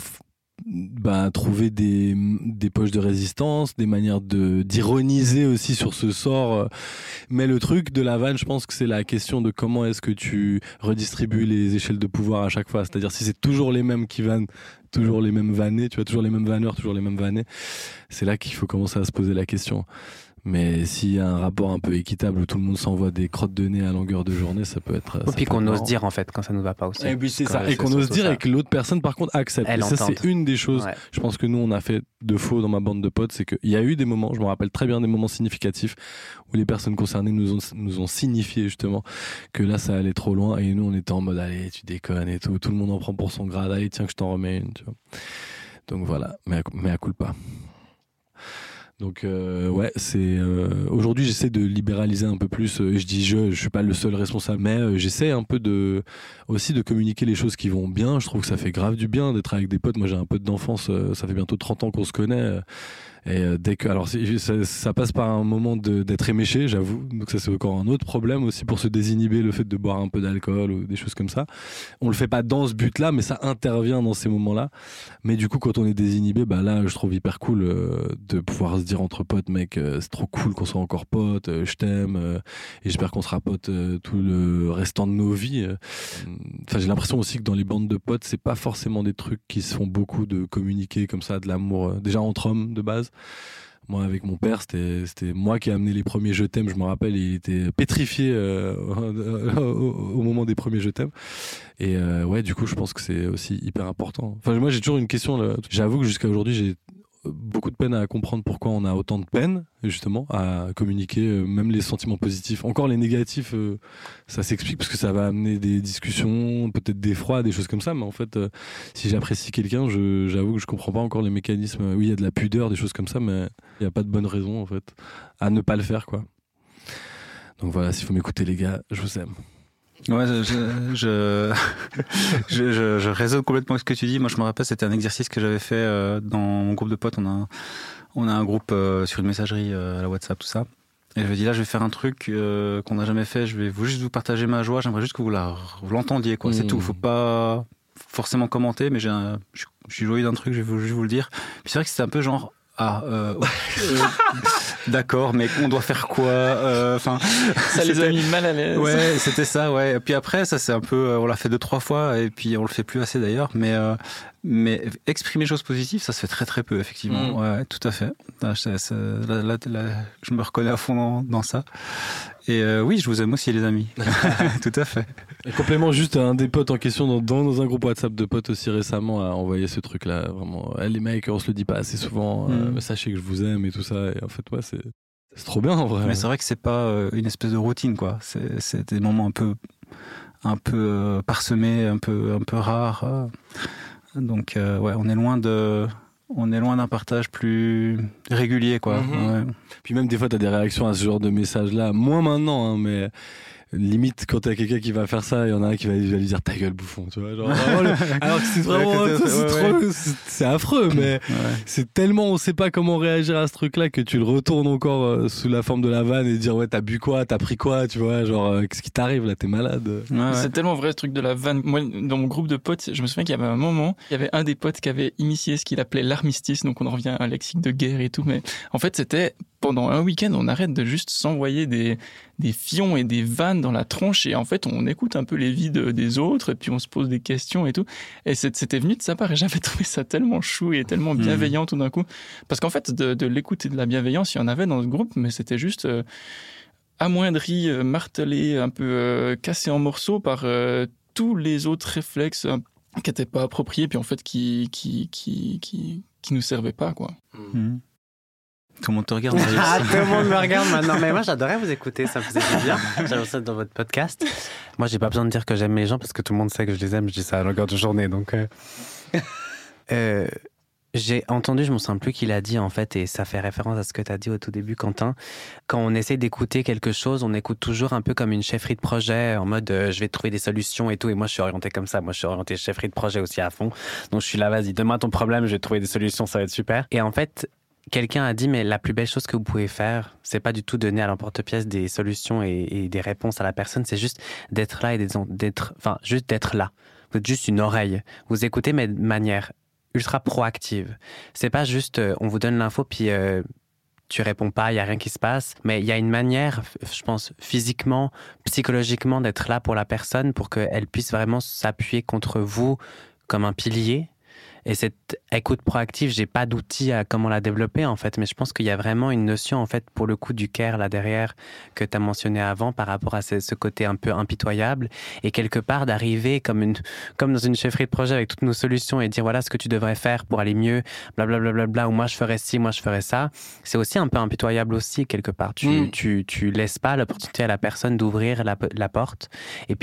bah, trouver des des poches de résistance, des manières de d'ironiser aussi sur ce sort. Mais le truc de la vanne, je pense que c'est la question de comment est-ce que tu redistribues les échelles de pouvoir à chaque fois. C'est-à-dire si c'est toujours les mêmes qui vannent, toujours les mêmes vannés, tu vois, toujours les mêmes vanneurs, toujours les mêmes vannés, c'est là qu'il faut commencer à se poser la question. Mais s'il y a un rapport un peu équitable où tout le monde s'envoie des crottes de nez à longueur de journée, ça peut être. Et puis qu'on ose dire en fait quand ça nous va pas aussi. Et puis c'est ça. Et qu'on ose dire et que l'autre personne par contre accepte. Et ça c'est une des choses. Ouais. Je pense que nous on a fait de faux dans ma bande de potes, c'est qu'il y a eu des moments, je me rappelle très bien des moments significatifs où les personnes concernées nous ont nous ont signifié justement que là ça allait trop loin et nous on était en mode allez tu déconnes et tout, tout le monde en prend pour son grade, allez tiens que je t'en remets une, tu vois. Donc voilà, mais à, mais à culpa. Donc euh, ouais, c'est euh, aujourd'hui j'essaie de libéraliser un peu plus. Euh, je dis je, je suis pas le seul responsable, mais euh, j'essaie un peu de aussi de communiquer les choses qui vont bien. Je trouve que ça fait grave du bien d'être avec des potes. Moi j'ai un pote d'enfance, euh, ça fait bientôt trente ans qu'on se connaît. Et euh, dès que, alors ça, ça passe par un moment de, d'être éméché, j'avoue. Donc ça c'est encore un autre problème aussi pour se désinhiber, le fait de boire un peu d'alcool ou des choses comme ça. On le fait pas dans ce but-là, mais ça intervient dans ces moments-là. Mais du coup, quand on est désinhibé, bah là, je trouve hyper cool euh, de pouvoir se dire entre potes, mec, euh, c'est trop cool qu'on soit encore potes. Euh, je t'aime euh, et j'espère qu'on sera potes euh, tout le restant de nos vies. Enfin, j'ai l'impression aussi que dans les bandes de potes, c'est pas forcément des trucs qui se font beaucoup de communiquer comme ça, de l'amour euh, déjà entre hommes de base. Moi, avec mon père, c'était, c'était moi qui ai amené les premiers je t'aime. Je me rappelle, il était pétrifié euh, au, au moment des premiers je t'aime. Et euh, ouais, du coup, je pense que c'est aussi hyper important. Enfin, moi, j'ai toujours une question. Là. J'avoue que jusqu'à aujourd'hui, j'ai beaucoup de peine à comprendre pourquoi on a autant de peine, justement, à communiquer, euh, même les sentiments positifs. Encore les négatifs, euh, ça s'explique parce que ça va amener des discussions, peut-être des froids, des choses comme ça. Mais en fait, euh, si j'apprécie quelqu'un, je, j'avoue que je comprends pas encore les mécanismes. Oui, il y a de la pudeur, des choses comme ça, mais il n'y a pas de bonne raison, en fait, à ne pas le faire, quoi. Donc voilà, s'il faut m'écouter, les gars, je vous aime. Ouais, je, je, je, je, je résonne complètement avec ce que tu dis. Moi, je me rappelle, c'était un exercice que j'avais fait euh, dans mon groupe de potes. On a, on a un groupe euh, sur une messagerie euh, à la WhatsApp, tout ça. Et je me dis là, je vais faire un truc euh, qu'on n'a jamais fait. Je vais vous, juste vous partager ma joie. J'aimerais juste que vous, la, vous l'entendiez, quoi. Mmh. C'est tout. Faut pas forcément commenter, mais j'ai un, je, je suis joyeux d'un truc. Je vais vous, juste vous le dire. Puis c'est vrai que c'était un peu genre. Ah, euh, euh, d'accord, mais on doit faire quoi? Enfin, euh, ça les a mis mal à l'aise. Ouais, c'était ça, ouais. Et puis après, ça c'est un peu, on l'a fait deux trois fois, et puis on le fait plus assez d'ailleurs. Mais euh, mais exprimer des choses positives, ça se fait très très peu, effectivement. Mmh. Ouais, tout à fait. Là, ça, ça, là, là, là, je me reconnais à fond dans, dans ça. Et euh, oui, je vous aime aussi, les amis. Tout à fait. Et complément, juste un des potes en question dans, dans un groupe WhatsApp de potes aussi récemment a envoyé ce truc-là. Vraiment, hey, les mecs, on se le dit pas assez souvent. Mm. Euh, sachez que je vous aime et tout ça. Et en fait, ouais, c'est, c'est trop bien en vrai. Mais c'est vrai que c'est pas euh, une espèce de routine, quoi. C'est, c'est des moments un peu, un peu euh, parsemés, un peu, un peu rares. Euh. Donc, euh, ouais, on est loin de. On est loin d'un partage plus régulier, quoi. Mm-hmm. Ouais. Puis même des fois, t'as des réactions à ce genre de messages-là. Moins maintenant, hein, mais limite, quand t'as quelqu'un qui va faire ça, il y en a un qui va, va lui dire ta gueule, bouffon. Tu vois, genre, vraiment, alors que c'est vraiment, ouais, c'est, c'est, trop, ouais. c'est, c'est affreux, mais ouais. c'est tellement, on sait pas comment réagir à ce truc-là que tu le retournes encore euh, sous la forme de la vanne et dire ouais, t'as bu quoi, t'as pris quoi, tu vois, genre euh, qu'est-ce qui t'arrive là, t'es malade. Ouais, ouais. C'est tellement vrai ce truc de la vanne. Moi, dans mon groupe de potes, je me souviens qu'il y avait un moment, il y avait un des potes qui avait initié ce qu'il appelait l'armistice, donc on en revient à un lexique de guerre et tout, mais en fait c'était pendant un week-end, on arrête de juste s'envoyer des, des fions et des vannes dans la tronche et en fait, on écoute un peu les vies de, des autres et puis on se pose des questions et tout. Et c'était venu de sa part et j'avais trouvé ça tellement chou et tellement bienveillant mmh. tout d'un coup. Parce qu'en fait, de, de l'écoute et de la bienveillance, il y en avait dans ce groupe, mais c'était juste euh, amoindri, euh, martelé, un peu euh, cassé en morceaux par euh, tous les autres réflexes euh, qui n'étaient pas appropriés puis en fait qui, qui, qui, qui, qui nous servaient pas, quoi. Mmh. Tout le monde te regarde. Ah, tout le monde me regarde maintenant. Mais moi, j'adorais vous écouter. Ça me faisait du bien. J'avais ça dans votre podcast. Moi, j'ai pas besoin de dire que j'aime les gens parce que tout le monde sait que je les aime. Je dis ça à longueur de journée. Donc, euh... euh, j'ai entendu, je me souviens plus qui l'a dit en fait, et ça fait référence à ce que tu as dit au tout début, Quentin. Quand on essaie d'écouter quelque chose, on écoute toujours un peu comme une chefferie de projet, en mode euh, je vais trouver des solutions et tout. Et moi, je suis orienté comme ça. Moi, je suis orienté chefferie de projet aussi à fond. Donc, je suis là, vas-y, donne-moi ton problème, je vais trouver des solutions, ça va être super. Et en fait, quelqu'un a dit, mais la plus belle chose que vous pouvez faire, c'est pas du tout donner à l'emporte-pièce des solutions et, et des réponses à la personne, c'est juste d'être là et d'être, enfin, juste d'être là. Vous êtes juste une oreille. Vous écoutez, mais de manière ultra proactive. C'est pas juste, euh, on vous donne l'info, puis euh, tu réponds pas, il y a rien qui se passe. Mais il y a une manière, je pense, physiquement, psychologiquement, d'être là pour la personne, pour qu'elle puisse vraiment s'appuyer contre vous comme un pilier. Et cette écoute proactive, j'ai pas d'outils à comment la développer en fait, mais je pense qu'il y a vraiment une notion en fait pour le coup du care là derrière que tu as mentionné avant par rapport à ce, ce côté un peu impitoyable et quelque part d'arriver comme une comme dans une chefferie de projet avec toutes nos solutions et dire voilà ce que tu devrais faire pour aller mieux, blablabla, bla, bla, bla, ou moi je ferais ci, moi je ferais ça. C'est aussi un peu impitoyable aussi quelque part. Tu mm. tu tu laisses pas l'opportunité à la personne d'ouvrir la, la porte et puis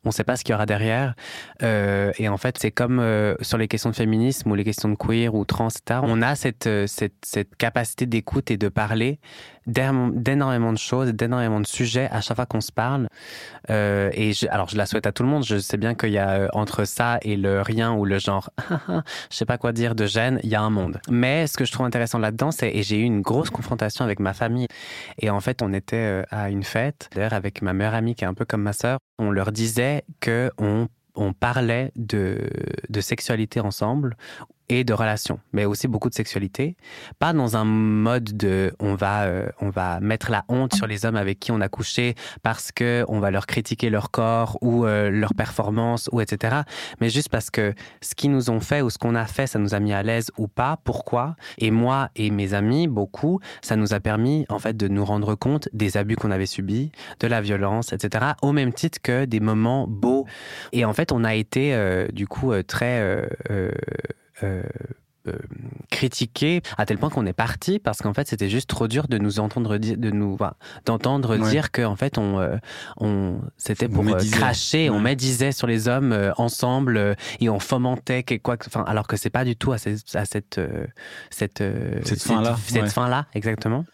On ne sait pas ce qu'il y aura derrière. Euh, et en fait, c'est comme euh, sur les questions de féminisme ou les questions de queer ou trans, et cetera. On a cette, cette, cette capacité d'écoute et de parler d'énormément de choses, d'énormément de sujets à chaque fois qu'on se parle. Euh, et je, alors, je la souhaite à tout le monde. Je sais bien qu'il y a euh, entre ça et le rien ou le genre, je sais pas quoi dire de gêne, il y a un monde. Mais ce que je trouve intéressant là-dedans, c'est, et j'ai eu une grosse confrontation avec ma famille. Et en fait, on était euh, à une fête, d'ailleurs avec ma meilleure amie qui est un peu comme ma sœur. On leur disait qu'on on parlait de, de sexualité ensemble et de relations, mais aussi beaucoup de sexualité. Pas dans un mode de on va, euh, on va mettre la honte sur les hommes avec qui on a couché parce qu'on va leur critiquer leur corps ou euh, leur performance, ou et cetera. Mais juste parce que ce qu'ils nous ont fait ou ce qu'on a fait, ça nous a mis à l'aise ou pas. Pourquoi ? Et moi et mes amis, beaucoup, ça nous a permis en fait de nous rendre compte des abus qu'on avait subis, de la violence, et cetera. Au même titre que des moments beaux. Et en fait, on a été euh, du coup euh, très... Euh, euh, Euh, euh, critiqué à tel point qu'on est parti parce qu'en fait c'était juste trop dur de nous entendre dire, de nous enfin, d'entendre ouais. dire que en fait on, euh, on c'était pour euh, cracher, ouais. on médisait sur les hommes euh, ensemble euh, et on fomentait quoi, enfin alors que c'est pas du tout à, ces, à cette euh, cette euh, cette, cette fin là cette ouais. fin là exactement.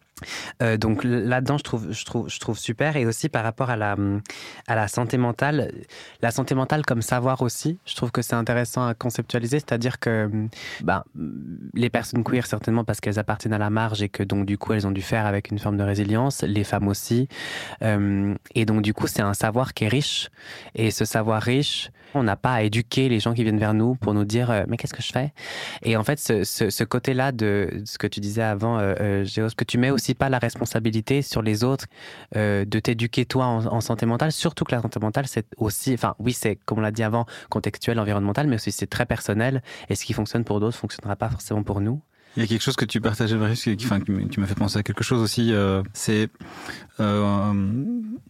Euh, donc là-dedans, je trouve, je trouve, je trouve super. Et aussi par rapport à la, à la santé mentale, la santé mentale comme savoir aussi, je trouve que c'est intéressant à conceptualiser. C'est-à-dire que ben, les personnes queer, certainement parce qu'elles appartiennent à la marge et que donc du coup, elles ont dû faire avec une forme de résilience. Les femmes aussi. Euh, et donc du coup, c'est un savoir qui est riche. Et ce savoir riche, on n'a pas à éduquer les gens qui viennent vers nous pour nous dire euh, « mais qu'est-ce que je fais ?» Et en fait, ce, ce, ce côté-là de ce que tu disais avant, euh, euh, Géos, que tu mets aussi pas la responsabilité sur les autres euh, de t'éduquer toi en, en santé mentale, surtout que la santé mentale c'est aussi, enfin oui c'est comme on l'a dit avant, contextuel, environnemental, mais aussi c'est très personnel et ce qui fonctionne pour d'autres fonctionnera pas forcément pour nous. Il y a quelque chose que tu partageais, Marius, qui, enfin, qui m'a fait penser à quelque chose aussi, euh, c'est euh,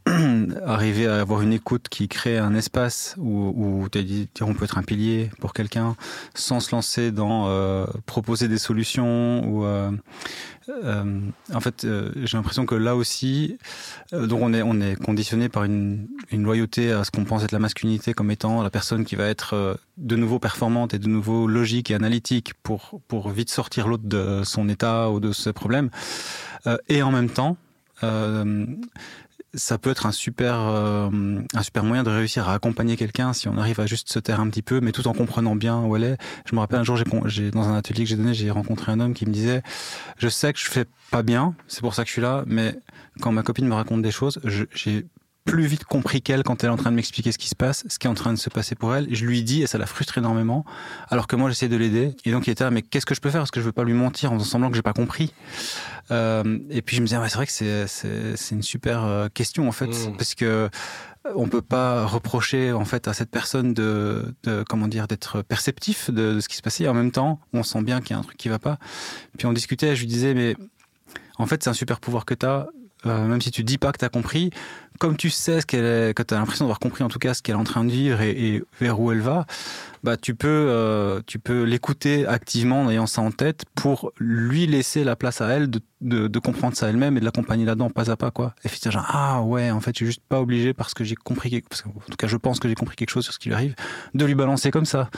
arriver à avoir une écoute qui crée un espace où, où tu as dit, on peut être un pilier pour quelqu'un sans se lancer dans euh, proposer des solutions ou euh, euh, en fait euh, j'ai l'impression que là aussi euh, donc on est on est conditionné par une une loyauté à ce qu'on pense être la masculinité comme étant la personne qui va être euh, de nouveau performante et de nouveau logique et analytique pour pour vite sortir l'autre de son état ou de ses problèmes euh, et en même temps euh, ça peut être un super, euh, un super moyen de réussir à accompagner quelqu'un si on arrive à juste se taire un petit peu, mais tout en comprenant bien où elle est. Je me rappelle un jour, j'ai, j'ai, dans un atelier que j'ai donné, j'ai rencontré un homme qui me disait « Je sais que je fais pas bien, c'est pour ça que je suis là, mais quand ma copine me raconte des choses, je, j'ai plus vite compris qu'elle quand elle est en train de m'expliquer ce qui se passe, ce qui est en train de se passer pour elle. Je lui dis et ça la frustre énormément, alors que moi j'essaie de l'aider. Et donc il était là, mais qu'est-ce que je peux faire parce que je veux pas lui mentir en faisant semblant que j'ai pas compris. Euh, et puis je me disais, ouais, c'est vrai que c'est, c'est, c'est une super euh, question en fait, mmh. parce que on peut pas reprocher en fait à cette personne de, de comment dire, d'être perceptif de, de ce qui se passait. Et en même temps, on sent bien qu'il y a un truc qui va pas. Puis on discutait, je lui disais, mais en fait c'est un super pouvoir que t'as. Euh, même si tu dis pas que tu as compris, comme tu sais ce qu'elle est, que tu as l'impression d'avoir compris en tout cas ce qu'elle est en train de vivre et, et vers où elle va, bah tu peux, euh, tu peux l'écouter activement en ayant ça en tête pour lui laisser la place à elle de, de, de comprendre ça elle-même et de l'accompagner là-dedans pas à pas quoi. Et puis genre ah ouais en fait je suis juste pas obligé parce que j'ai compris, parce que, en tout cas je pense que j'ai compris quelque chose sur ce qui lui arrive, de lui balancer comme ça.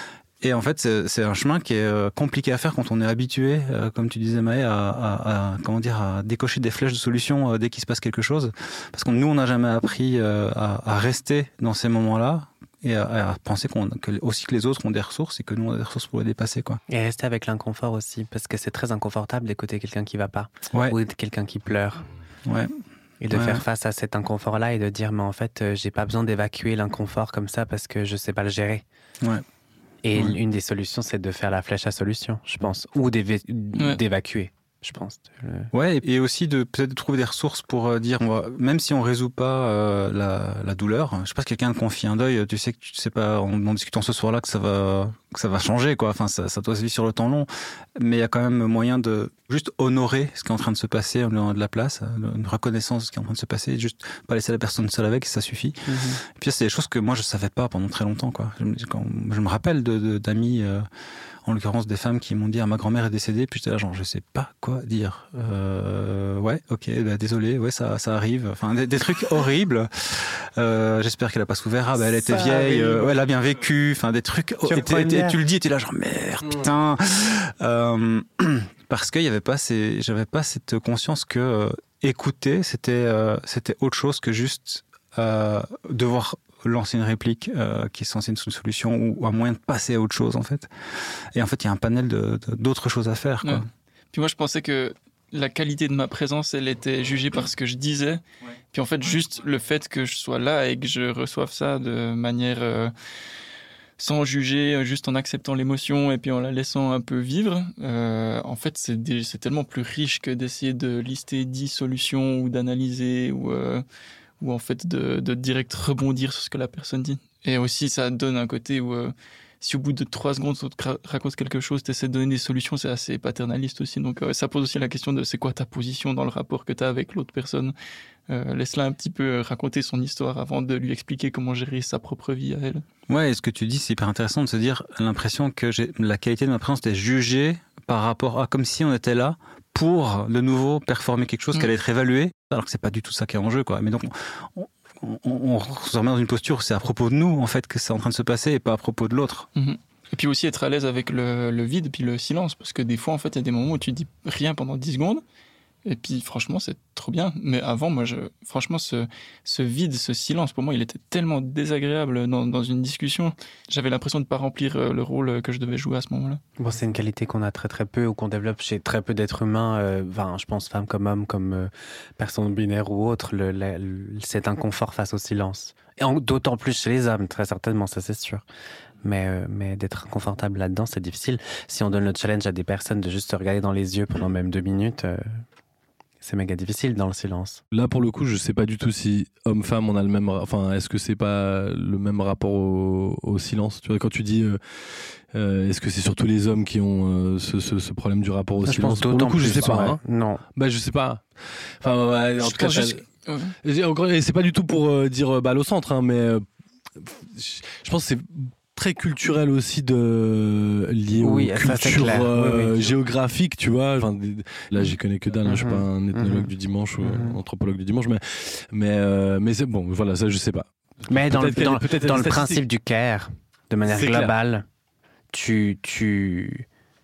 Et en fait, c'est, c'est un chemin qui est euh, compliqué à faire quand on est habitué, euh, comme tu disais Maë, à, à, à comment dire, à décocher des flèches de solutions euh, dès qu'il se passe quelque chose. Parce que nous, on n'a jamais appris euh, à, à rester dans ces moments-là et à, à penser qu'on, que, aussi que les autres ont des ressources et que nous, on a des ressources pour les dépasser, quoi. Et rester avec l'inconfort aussi, parce que c'est très inconfortable d'écouter quelqu'un qui va pas, ouais. ou quelqu'un qui pleure. Ouais. Et de ouais. faire face à cet inconfort-là et de dire, mais en fait, euh, j'ai pas besoin d'évacuer l'inconfort comme ça parce que je sais pas le gérer. Ouais. Et ouais. une des solutions, c'est de faire la flèche à solution, je pense. Ou d'éva- ouais. d'évacuer, je pense. Le... Ouais, et aussi de peut-être trouver des ressources pour euh, dire, on va, même si on résout pas euh, la, la douleur, je sais pas si quelqu'un te confie un deuil, tu sais que tu sais pas, en, en discutant ce soir-là, que ça va, que ça va changer, quoi. Enfin, ça, ça doit se vivre sur le temps long. Mais il y a quand même moyen de juste honorer ce qui est en train de se passer, en lui donnant de la place, une reconnaissance de ce qui est en train de se passer, juste pas laisser la personne seule avec, ça suffit. Mm-hmm. Et puis c'est des choses que moi je savais pas pendant très longtemps, quoi. Je, quand, je me rappelle de, de, d'amis euh, en l'occurrence des femmes qui m'ont dit ah, ma grand-mère est décédée, puis j'étais là genre je sais pas quoi dire. Euh, ouais, ok, bah, désolé, ouais ça ça arrive. Enfin des, des trucs horribles. Euh, j'espère qu'elle a pas souffert. Ah bah elle était Ça vieille, euh, arrive. ouais, elle a bien vécu. Enfin des trucs. Tu Et, et- et tu le dis, et t'es là genre merde, putain. Euh, parce qu'il y avait pas ces, j'avais pas cette conscience que euh, écouter c'était euh, c'était autre chose que juste euh, devoir lancer une réplique euh, qui est censée être une solution ou, ou un moyen de passer à autre chose en fait. Et en fait il y a un panel de, de- d'autres choses à faire quoi. Ouais. Puis moi, je pensais que la qualité de ma présence, elle était jugée par ce que je disais. Puis en fait, juste le fait que je sois là et que je reçoive ça de manière euh, sans juger, juste en acceptant l'émotion et puis en la laissant un peu vivre, euh, en fait, c'est, des- c'est tellement plus riche que d'essayer de lister dix solutions ou d'analyser ou, euh, ou en fait de, de direct rebondir sur ce que la personne dit. Et aussi, ça donne un côté où... euh, si au bout de trois secondes, on te cra- raconte quelque chose, tu essaies de donner des solutions, c'est assez paternaliste aussi. Donc, euh, ça pose aussi la question de c'est quoi ta position dans le rapport que tu as avec l'autre personne. Euh, laisse-la un petit peu raconter son histoire avant de lui expliquer comment gérer sa propre vie à elle. Ouais, et ce que tu dis c'est hyper intéressant de se dire l'impression que j'ai la qualité de ma présence était jugée par rapport à comme si on était là pour de nouveau performer quelque chose Mm. qui allait être évalué alors que c'est pas du tout ça qui est en jeu quoi. Mais donc on, on, on se remet dans une posture où c'est à propos de nous en fait que c'est en train de se passer et pas à propos de l'autre. Mhm. Et puis aussi être à l'aise avec le, le vide puis le silence. Parce que des fois, en fait, il y a des moments où tu dis rien pendant dix secondes. Et puis, franchement, c'est trop bien. Mais avant, moi, je, franchement, ce, ce vide, ce silence, pour moi, il était tellement désagréable dans, dans une discussion. J'avais l'impression de ne pas remplir euh, le rôle que je devais jouer à ce moment-là. Bon, c'est une qualité qu'on a très très peu ou qu'on développe chez très peu d'êtres humains. euh, Enfin, je pense femmes comme hommes, comme euh, personnes binaires ou autres. Le, le- le- cet inconfort face au silence. Et en- d'autant plus chez les hommes, très certainement, ça c'est sûr. Mais, euh, mais d'être inconfortable là-dedans, c'est difficile. Si on donne le challenge à des personnes de juste se regarder dans les yeux pendant même deux minutes, euh, c'est méga difficile dans le silence. Là, pour le coup, je sais pas du tout si homme-femme, on a le même. ra- Enfin, est-ce que c'est pas le même rapport au, au silence? Tu vois, quand tu dis, euh, euh, est-ce que c'est surtout les hommes qui ont euh, ce, ce, ce problème du rapport au Je silence? pense Pour le d'autant coup, je plus, sais pas. ouais. Hein. Non. Bah, je sais pas. Enfin, ouais, en Je tout cas, pense juste- t'as- Ouais. Et encore, et c'est pas du tout pour euh, dire euh, balle au centre, hein, mais euh, je je pense que c'est très culturel aussi de lié Oui, aux ça, c'est cultures clair. euh, Oui, oui. géographiques, tu vois. Enfin, des- là, j'y connais que dalle. Hein, je suis pas un ethnologue Mhm. du dimanche ou Mhm. anthropologue du dimanche, mais mais euh, mais c'est bon. Voilà, ça, je sais pas. Mais dans le, Peut-être qu'il y a- dans, peut-être dans le des statistiques. principe du care, de manière C'est clair. globale, tu, tu...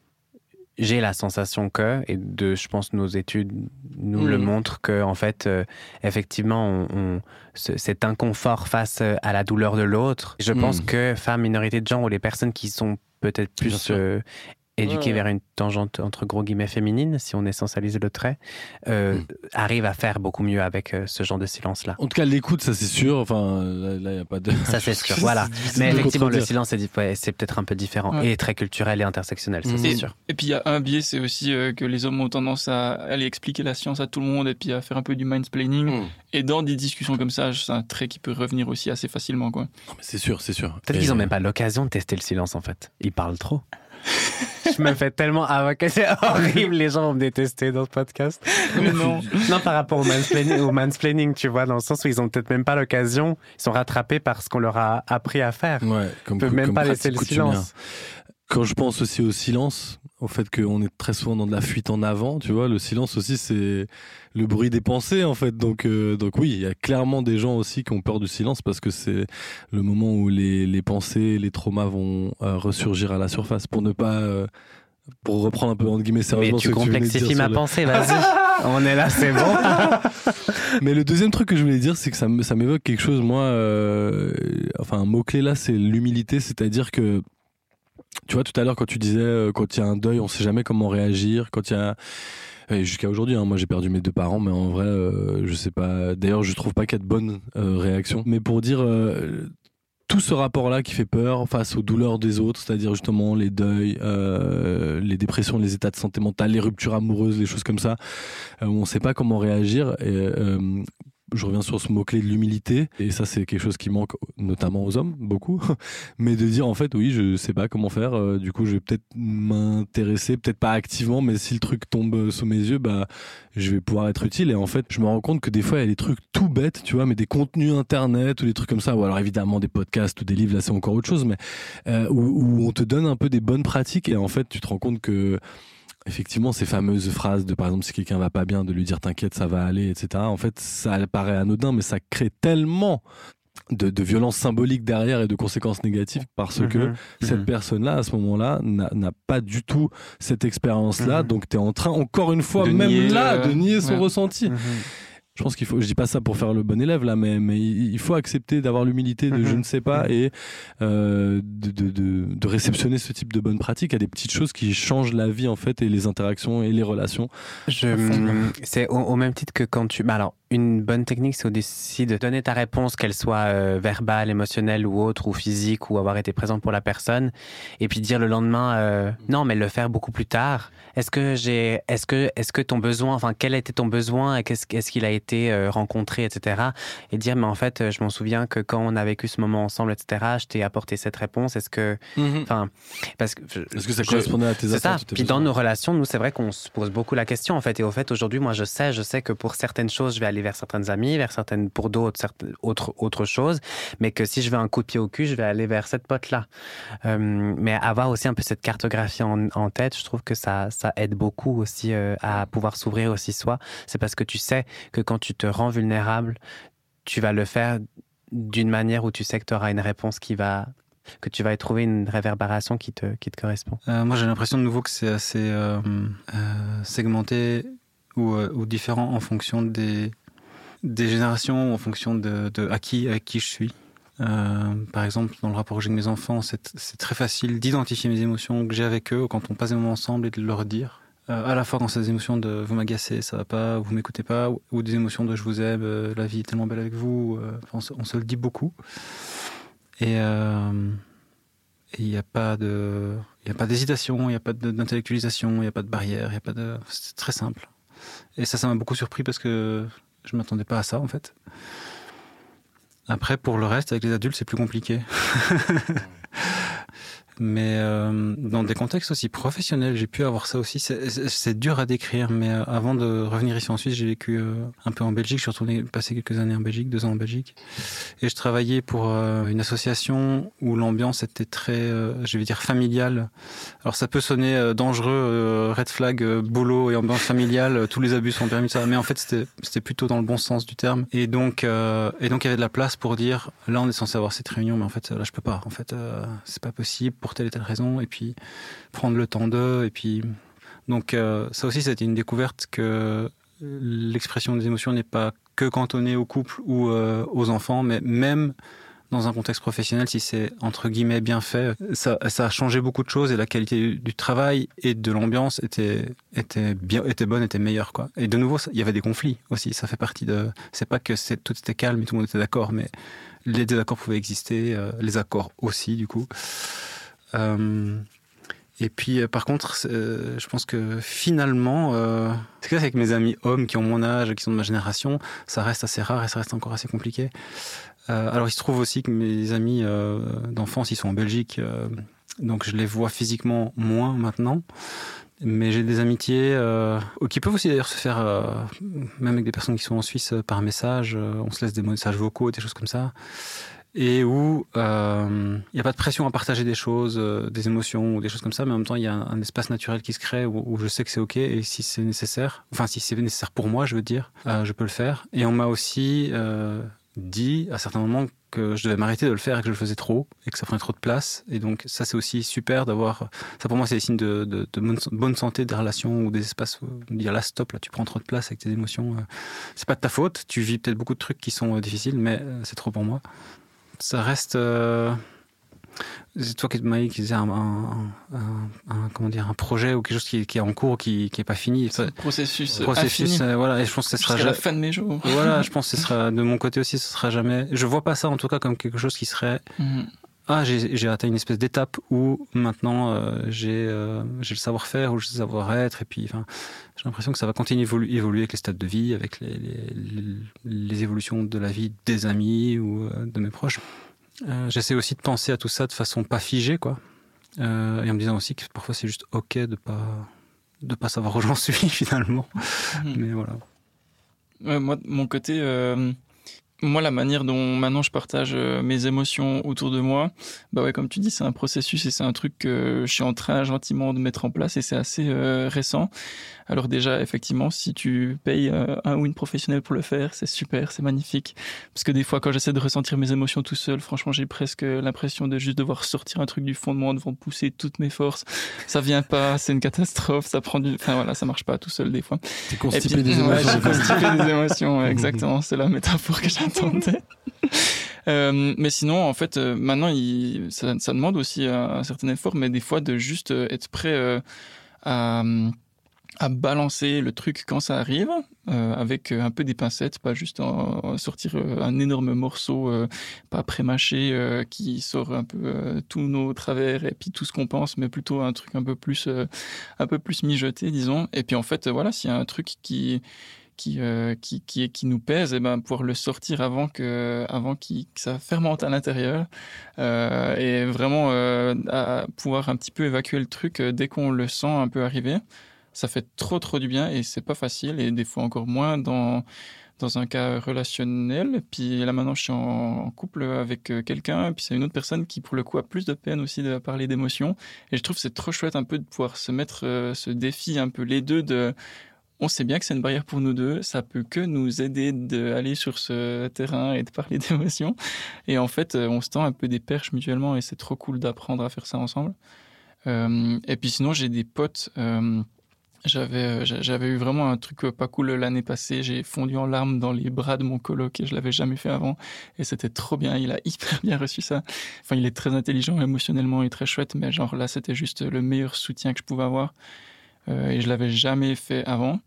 j'ai la sensation que, et de, je pense nos études nous Mhm. le montrent, que en fait, euh, effectivement, on, on- ce- cet inconfort face à la douleur de l'autre, je pense Mhm. que femmes, minorités de genre, ou les personnes qui sont peut-être Bien plus sûr. euh, éduquées Ouais. vers une tangente entre gros guillemets féminine, si on essentialise le trait, euh, Mhm. arrivent à faire beaucoup mieux avec euh, ce genre de silence-là. En tout cas, l'écoute, ça c'est sûr. Enfin, là, il y a pas de. Ça, c'est sûr, voilà. difficile Mais de effectivement, le contredire. silence, c'est, dif- ouais, c'est peut-être un peu différent Ouais. et très culturel et intersectionnel, ça, Mhm. c'est Et, sûr. et puis il y a un biais, c'est aussi euh, que les hommes ont tendance à aller expliquer la science à tout le monde et puis à faire un peu du mansplaining. Mhm. Et dans des discussions comme ça, c'est un trait qui peut revenir aussi assez facilement, quoi. Non, mais c'est sûr, c'est sûr. Peut-être Et- qu'ils n'ont même pas l'occasion de tester le silence, en fait. Ils parlent trop. Je me fais tellement avocat, c'est horrible, les gens vont me détester dans ce podcast. Mais non. Non, par rapport au mansplaining, au mansplaining, tu vois, dans le sens où ils ont peut-être même pas l'occasion, ils sont rattrapés par ce qu'on leur a appris à faire. Ouais, comme Ils peuvent cou- même comme pas laisser le pratique coutumière. silence. Quand je pense aussi au silence, au fait qu'on est très souvent dans de la fuite en avant, tu vois, le silence aussi, c'est le bruit des pensées, en fait. Donc, euh, donc oui, il y a clairement des gens aussi qui ont peur du silence parce que c'est le moment où les, les pensées, les traumas vont euh, ressurgir à la surface pour ne pas, euh, pour reprendre un peu entre guillemets Mais sérieusement tu ce que tu venais de complexifies dire ma sur le- pensée, vas-y. On est là, c'est bon. Mais le deuxième truc que je voulais dire, c'est que ça, me- ça m'évoque quelque chose, moi, euh, enfin un mot-clé là, c'est l'humilité, c'est-à-dire que, tu vois, tout à l'heure quand tu disais, euh, quand il y a un deuil, on sait jamais comment réagir, quand il y a... Et jusqu'à aujourd'hui, hein, moi j'ai perdu mes deux parents, mais en vrai, euh, je sais pas, d'ailleurs je trouve pas qu'il y a de bonnes euh, réactions, mais pour dire... euh, tout ce rapport-là qui fait peur face aux douleurs des autres, c'est-à-dire justement les deuils, euh, les dépressions, les états de santé mentale, les ruptures amoureuses, les choses comme ça, euh, où on ne sait pas comment réagir. Et, euh, je reviens sur ce mot-clé de l'humilité, et ça c'est quelque chose qui manque notamment aux hommes, beaucoup, mais de dire en fait oui je sais pas comment faire, euh, du coup je vais peut-être m'intéresser, peut-être pas activement, mais si le truc tombe sous mes yeux, bah je vais pouvoir être utile. Et en fait je me rends compte que des fois il y a des trucs tout bêtes, tu vois, mais des contenus internet ou des trucs comme ça, ou alors évidemment des podcasts ou des livres, là c'est encore autre chose, mais euh, où, où on te donne un peu des bonnes pratiques, et en fait tu te rends compte que effectivement, ces fameuses phrases de, par exemple, si quelqu'un va pas bien, de lui dire t'inquiète, ça va aller, et cetera. En fait, ça paraît anodin, mais ça crée tellement de, de violence symbolique derrière et de conséquences négatives parce mmh, que mmh. cette personne-là, à ce moment-là, n'a, n'a pas du tout cette expérience-là. Mmh. Donc, t'es en train, encore une fois, de même nier, là, euh, de nier son ouais. ressenti. Mmh. Je pense qu'il faut, je dis pas ça pour faire le bon élève là, mais, mais il faut accepter d'avoir l'humilité de mmh. je ne sais pas et euh, de, de, de, de réceptionner ce type de bonnes pratiques à des petites choses qui changent la vie en fait et les interactions et les relations. Je, c'est au, au même titre que quand tu, bah alors une bonne technique c'est aussi de donner ta réponse, qu'elle soit euh, verbale, émotionnelle ou autre ou physique ou avoir été présente pour la personne, et puis dire le lendemain euh, non mais le faire beaucoup plus tard. Est-ce que j'ai, est-ce que, est-ce que ton besoin, enfin quel a été ton besoin et qu'est-ce, est-ce qu'il a été rencontré, et cetera. Et dire, mais en fait, je m'en souviens que quand on a vécu ce moment ensemble, et cetera, je t'ai apporté cette réponse. Est-ce que, enfin, mm-hmm. parce que, est-ce que ça correspondait à tes attentes? C'est ça. Puis dans nos relations, nous, c'est vrai qu'on se pose beaucoup la question, en fait. Et au fait, aujourd'hui, moi, je sais, je sais que pour certaines choses, je vais aller vers certaines amies, vers certaines, pour d'autres, certaines autres, autres choses. Mais que si je veux un coup de pied au cul, je vais aller vers cette pote-là. Euh, mais avoir aussi un peu cette cartographie en, en tête, je trouve que ça, ça aide beaucoup aussi euh, à pouvoir s'ouvrir aussi soi. C'est parce que tu sais que quand tu te rends vulnérable, tu vas le faire d'une manière où tu sais que tu auras une réponse qui va, que tu vas y trouver une réverbération qui te, qui te correspond. Euh, moi, j'ai l'impression de nouveau que c'est assez euh, euh, segmenté ou, euh, ou différent en fonction des, des générations, en fonction de, de à qui, avec qui je suis. Euh, par exemple, dans le rapport que j'ai avec mes enfants, c'est, c'est très facile d'identifier mes émotions que j'ai avec eux quand on passe des moments ensemble et de leur dire. Euh, à la fois quand c'est des émotions de vous m'agacez, ça va pas, vous m'écoutez pas, ou, ou des émotions de je vous aime, euh, la vie est tellement belle avec vous, euh, on, se, on se le dit beaucoup. Et il euh, n'y a pas de, il y a pas d'hésitation, il n'y a pas de, d'intellectualisation, il n'y a pas de barrière, il y a pas de, c'est très simple. Et ça, ça m'a beaucoup surpris parce que je m'attendais pas à ça en fait. Après, pour le reste, avec les adultes, c'est plus compliqué. Mais euh, dans des contextes aussi professionnels, j'ai pu avoir ça aussi. C'est, c'est, c'est dur à décrire, mais euh, avant de revenir ici en Suisse, j'ai vécu euh, un peu en Belgique. Je suis retourné passer quelques années en Belgique, deux ans en Belgique. Et je travaillais pour euh, une association où l'ambiance était très, euh, je vais dire, familiale. Alors ça peut sonner euh, dangereux, euh, red flag, euh, boulot et ambiance familiale, euh, tous les abus sont permis, ça. Mais en fait, c'était, c'était plutôt dans le bon sens du terme. Et donc, euh, et donc il y avait de la place pour dire, là on est censé avoir cette réunion, mais en fait, là je peux pas. En fait, euh, c'est pas possible pour telle et telle raison, et puis prendre le temps d'eux, et puis donc euh, ça aussi c'était une découverte que l'expression des émotions n'est pas que cantonnée au couple ou euh, aux enfants, mais même dans un contexte professionnel, si c'est entre guillemets bien fait, ça, ça a changé beaucoup de choses et la qualité du, du travail et de l'ambiance était était bien, était bonne, était meilleure quoi. Et de nouveau, il y avait des conflits aussi, ça fait partie de. C'est pas que c'est, tout était calme et tout le monde était d'accord, mais les désaccords pouvaient exister, euh, les accords aussi du coup. Euh, et puis euh, par contre euh, je pense que finalement euh, c'est que avec mes amis hommes qui ont mon âge, qui sont de ma génération, ça reste assez rare et ça reste encore assez compliqué. Euh, alors il se trouve aussi que mes amis euh, d'enfance ils sont en Belgique, euh, donc je les vois physiquement moins maintenant, mais j'ai des amitiés euh, qui peuvent aussi d'ailleurs se faire euh, même avec des personnes qui sont en Suisse euh, par message, euh, on se laisse des messages vocaux, des choses comme ça. Et où il euh, n'y a pas de pression à partager des choses, euh, des émotions ou des choses comme ça, mais en même temps il y a un, un espace naturel qui se crée où, où je sais que c'est ok, et si c'est nécessaire, enfin si c'est nécessaire pour moi, je veux dire, euh, je peux le faire. Et on m'a aussi euh, dit à certains moments que je devais m'arrêter de le faire et que je le faisais trop et que ça prenait trop de place. Et donc ça c'est aussi super d'avoir, ça pour moi c'est des signes de, de, de bonne, bonne santé des relations ou des espaces où dire là stop, là tu prends trop de place avec tes émotions. Euh, c'est pas de ta faute, tu vis peut-être beaucoup de trucs qui sont euh, difficiles, mais euh, c'est trop pour moi. Ça reste. Euh, c'est toi qui m'as qui disais un, un, un, un, comment dire, un projet ou quelque chose qui, qui est en cours, qui qui est pas fini. C'est un processus. Processus. Euh, voilà. Et je pense que ce sera jusqu'à la fin de mes jours. Voilà. Je pense que ce sera de mon côté aussi, ce sera jamais. Je vois pas ça en tout cas comme quelque chose qui serait mm-hmm. ah, j'ai, j'ai atteint une espèce d'étape où maintenant euh, j'ai, euh, j'ai le savoir-faire ou j'ai le savoir-être. Et puis, enfin, j'ai l'impression que ça va continuer à évolu- évoluer avec les stades de vie, avec les, les, les évolutions de la vie des amis ou euh, de mes proches. Euh, j'essaie aussi de penser à tout ça de façon pas figée, quoi. Euh, et en me disant aussi que parfois c'est juste ok de pas, de pas savoir où j'en suis finalement. Mmh. Mais voilà. Ouais, moi, de mon côté, euh, moi, la manière dont maintenant je partage euh, mes émotions autour de moi, bah ouais, comme tu dis, c'est un processus et c'est un truc que je suis en train gentiment de mettre en place et c'est assez euh, récent. Alors déjà, effectivement, si tu payes euh, un ou une professionnelle pour le faire, c'est super, c'est magnifique. Parce que des fois, quand j'essaie de ressentir mes émotions tout seul, franchement, j'ai presque l'impression de juste devoir sortir un truc du fond de moi, devoir pousser toutes mes forces. Ça vient pas, c'est une catastrophe, ça prend du... Enfin voilà, ça marche pas tout seul des fois. T'es constipé puis, des émotions. Ouais, j'ai constipé des émotions, ouais, exactement. C'est la métaphore que j'attendais. Euh, mais sinon, en fait, euh, maintenant, il, ça, ça demande aussi un, un certain effort, mais des fois de juste euh, être prêt euh, à... à balancer le truc quand ça arrive, euh, avec un peu des pincettes, pas juste en, en sortir un énorme morceau, euh, pas pré-mâché, euh, qui sort un peu euh, tous nos travers et puis tout ce qu'on pense, mais plutôt un truc un peu plus, euh, un peu plus mijoté, disons. Et puis en fait, voilà, s'il y a un truc qui qui euh, qui qui qui nous pèse, et ben pouvoir le sortir avant que avant qu'il, que ça fermente à l'intérieur, euh, et vraiment euh, à pouvoir un petit peu évacuer le truc euh, dès qu'on le sent un peu arriver. Ça fait trop trop du bien et c'est pas facile et des fois encore moins dans dans un cas relationnel. Et puis là maintenant je suis en couple avec quelqu'un et puis c'est une autre personne qui pour le coup a plus de peine aussi de parler d'émotions et je trouve que c'est trop chouette un peu de pouvoir se mettre euh, ce défi un peu les deux de on sait bien que c'est une barrière pour nous deux, ça peut que nous aider d'aller sur ce terrain et de parler d'émotions et en fait on se tend un peu des perches mutuellement et c'est trop cool d'apprendre à faire ça ensemble. Euh, et puis sinon j'ai des potes euh, J'avais, j'avais eu vraiment un truc pas cool l'année passée. J'ai fondu en larmes dans les bras de mon coloc et je l'avais jamais fait avant. Et c'était trop bien. Il a hyper bien reçu ça. Enfin, il est très intelligent émotionnellement et très chouette. Mais genre là, c'était juste le meilleur soutien que je pouvais avoir. Euh, et je l'avais jamais fait avant.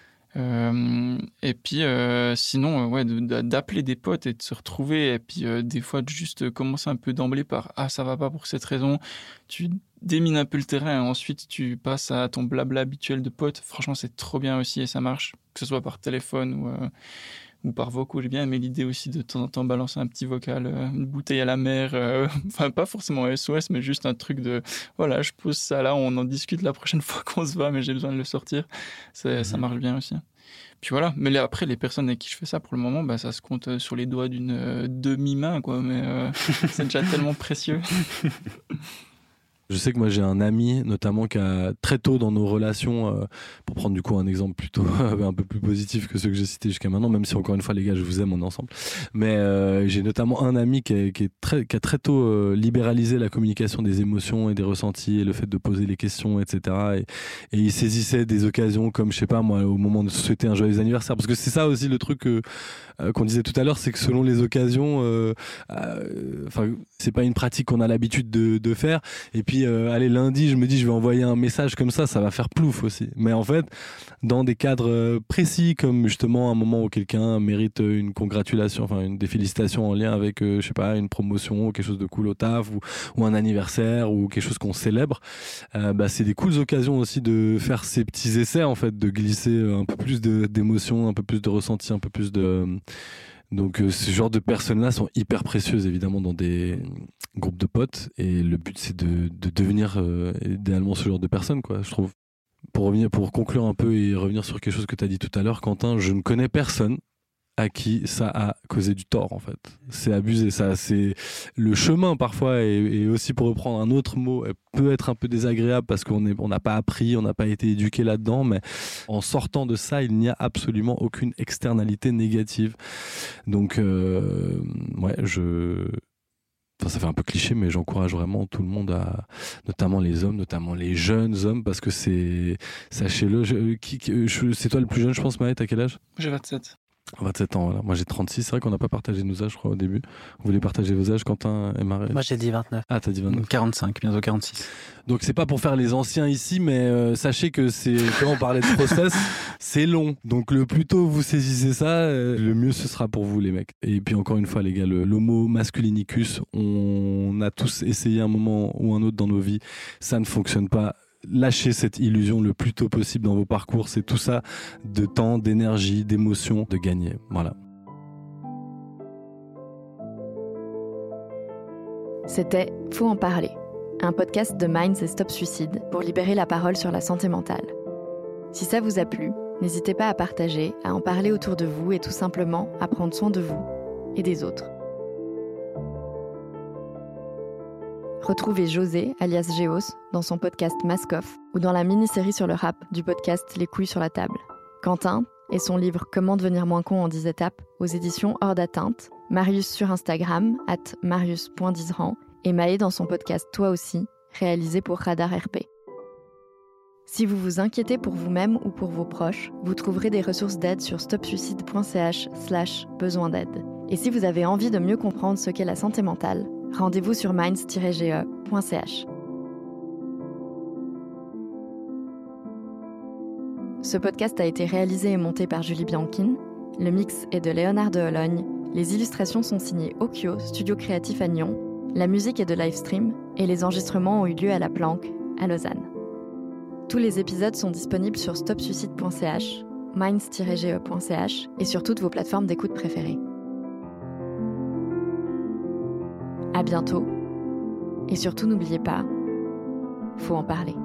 Euh, et puis euh, sinon, ouais, de, de, d'appeler des potes et de se retrouver. Et puis euh, des fois, de juste commencer un peu d'emblée par « Ah, ça va pas pour cette raison ». Tu démines un peu le terrain et ensuite tu passes à ton blabla habituel de pote. Franchement, c'est trop bien aussi et ça marche, que ce soit par téléphone ou, euh, ou par vocaux. J'ai bien aimé l'idée aussi de, de temps en temps balancer un petit vocal, euh, une bouteille à la mer, euh, enfin pas forcément S O S, mais juste un truc de voilà, je pose ça là, on en discute la prochaine fois qu'on se voit, mais j'ai besoin de le sortir. C'est, mmh. Ça marche bien aussi. Puis voilà, mais là, après, les personnes avec qui je fais ça, pour le moment, bah, ça se compte sur les doigts d'une euh, demi-main, quoi, mais euh, c'est déjà tellement précieux. Je sais que moi j'ai un ami notamment qui a très tôt dans nos relations, euh, pour prendre du coup un exemple plutôt un peu plus positif que ceux que j'ai cités jusqu'à maintenant, même si encore une fois les gars je vous aime, on est ensemble, mais euh, j'ai notamment un ami qui, est, qui, est très, qui a très tôt euh, libéralisé la communication des émotions et des ressentis et le fait de poser les questions, et cetera. Et, et il saisissait des occasions comme je sais pas moi au moment de souhaiter un joyeux anniversaire, parce que c'est ça aussi le truc euh, euh, qu'on disait tout à l'heure, c'est que selon les occasions, enfin euh, euh, c'est pas une pratique qu'on a l'habitude de, de faire. Et puis euh, allez, lundi je me dis je vais envoyer un message comme ça, ça va faire plouf aussi. Mais en fait dans des cadres précis comme justement un moment où quelqu'un mérite une congratulation, enfin une des félicitations en lien avec euh, je sais pas une promotion ou quelque chose de cool au taf ou, ou un anniversaire ou quelque chose qu'on célèbre, euh, bah c'est des cooles occasions aussi de faire ces petits essais en fait, de glisser un peu plus de, d'émotions, un peu plus de ressentis, un peu plus de... Donc euh, ce genre de personnes-là sont hyper précieuses évidemment dans des groupes de potes et le but c'est de, de devenir euh, idéalement ce genre de personne, quoi, je trouve. Pour revenir, pour conclure un peu et revenir sur quelque chose que tu as dit tout à l'heure, Quentin, je ne connais personne à qui ça a causé du tort en fait. C'est abusé, ça. C'est le chemin parfois et, et aussi pour reprendre un autre mot, peut être un peu désagréable parce qu'on est, on n'a pas appris, on n'a pas été éduqué là-dedans, mais en sortant de ça, il n'y a absolument aucune externalité négative. Donc euh, ouais, je Enfin, ça fait un peu cliché, mais j'encourage vraiment tout le monde à, notamment les hommes, notamment les jeunes hommes, parce que c'est, sachez-le, je, qui, je, c'est toi le plus jeune, je pense, Maë, t'as quel âge ? J'ai vingt-sept. vingt-sept ans, voilà. Moi j'ai trente-six, c'est vrai qu'on n'a pas partagé nos âges, je crois, au début. Vous voulez partager vos âges, Quentin et Marie? Moi j'ai dit vingt-neuf. Ah, t'as dit vingt-neuf. quarante-cinq, bientôt quarante-six. Donc c'est pas pour faire les anciens ici, mais euh, sachez que c'est, quand on parlait de process, c'est long. Donc le plus tôt vous saisissez ça, euh, le mieux ce sera pour vous les mecs. Et puis encore une fois les gars, le, l'homo masculinicus, on a tous essayé un moment ou un autre dans nos vies, ça ne fonctionne pas. Lâchez cette illusion le plus tôt possible dans vos parcours. C'est tout ça de temps, d'énergie, d'émotion, de gagner. Voilà. C'était Faut en parler, un podcast de Minds et Stop Suicide pour libérer la parole sur la santé mentale. Si ça vous a plu, n'hésitez pas à partager, à en parler autour de vous et tout simplement à prendre soin de vous et des autres. Retrouvez José, alias Géos, dans son podcast Mask Off ou dans la mini-série sur le rap du podcast Les couilles sur la table. Quentin et son livre Comment devenir moins con en dix étapes aux éditions Hors d'atteinte, Marius sur Instagram, at marius point dizran, et Maë dans son podcast Toi aussi, réalisé pour Radar R P. Si vous vous inquiétez pour vous-même ou pour vos proches, vous trouverez des ressources d'aide sur stopsuicide.ch slash besoin d'aide. Et si vous avez envie de mieux comprendre ce qu'est la santé mentale, rendez-vous sur minds tiret g e point c h. Ce podcast a été réalisé et monté par Julie Bianchine. Le mix est de Léonard de Hologne. Les illustrations sont signées Okio, studio créatif à Nyon. La musique est de Livestream et les enregistrements ont eu lieu à La Planque, à Lausanne. Tous les épisodes sont disponibles sur stopsuicide.ch, minds tiret g e point c h et sur toutes vos plateformes d'écoute préférées. À bientôt. Et surtout, n'oubliez pas, faut en parler.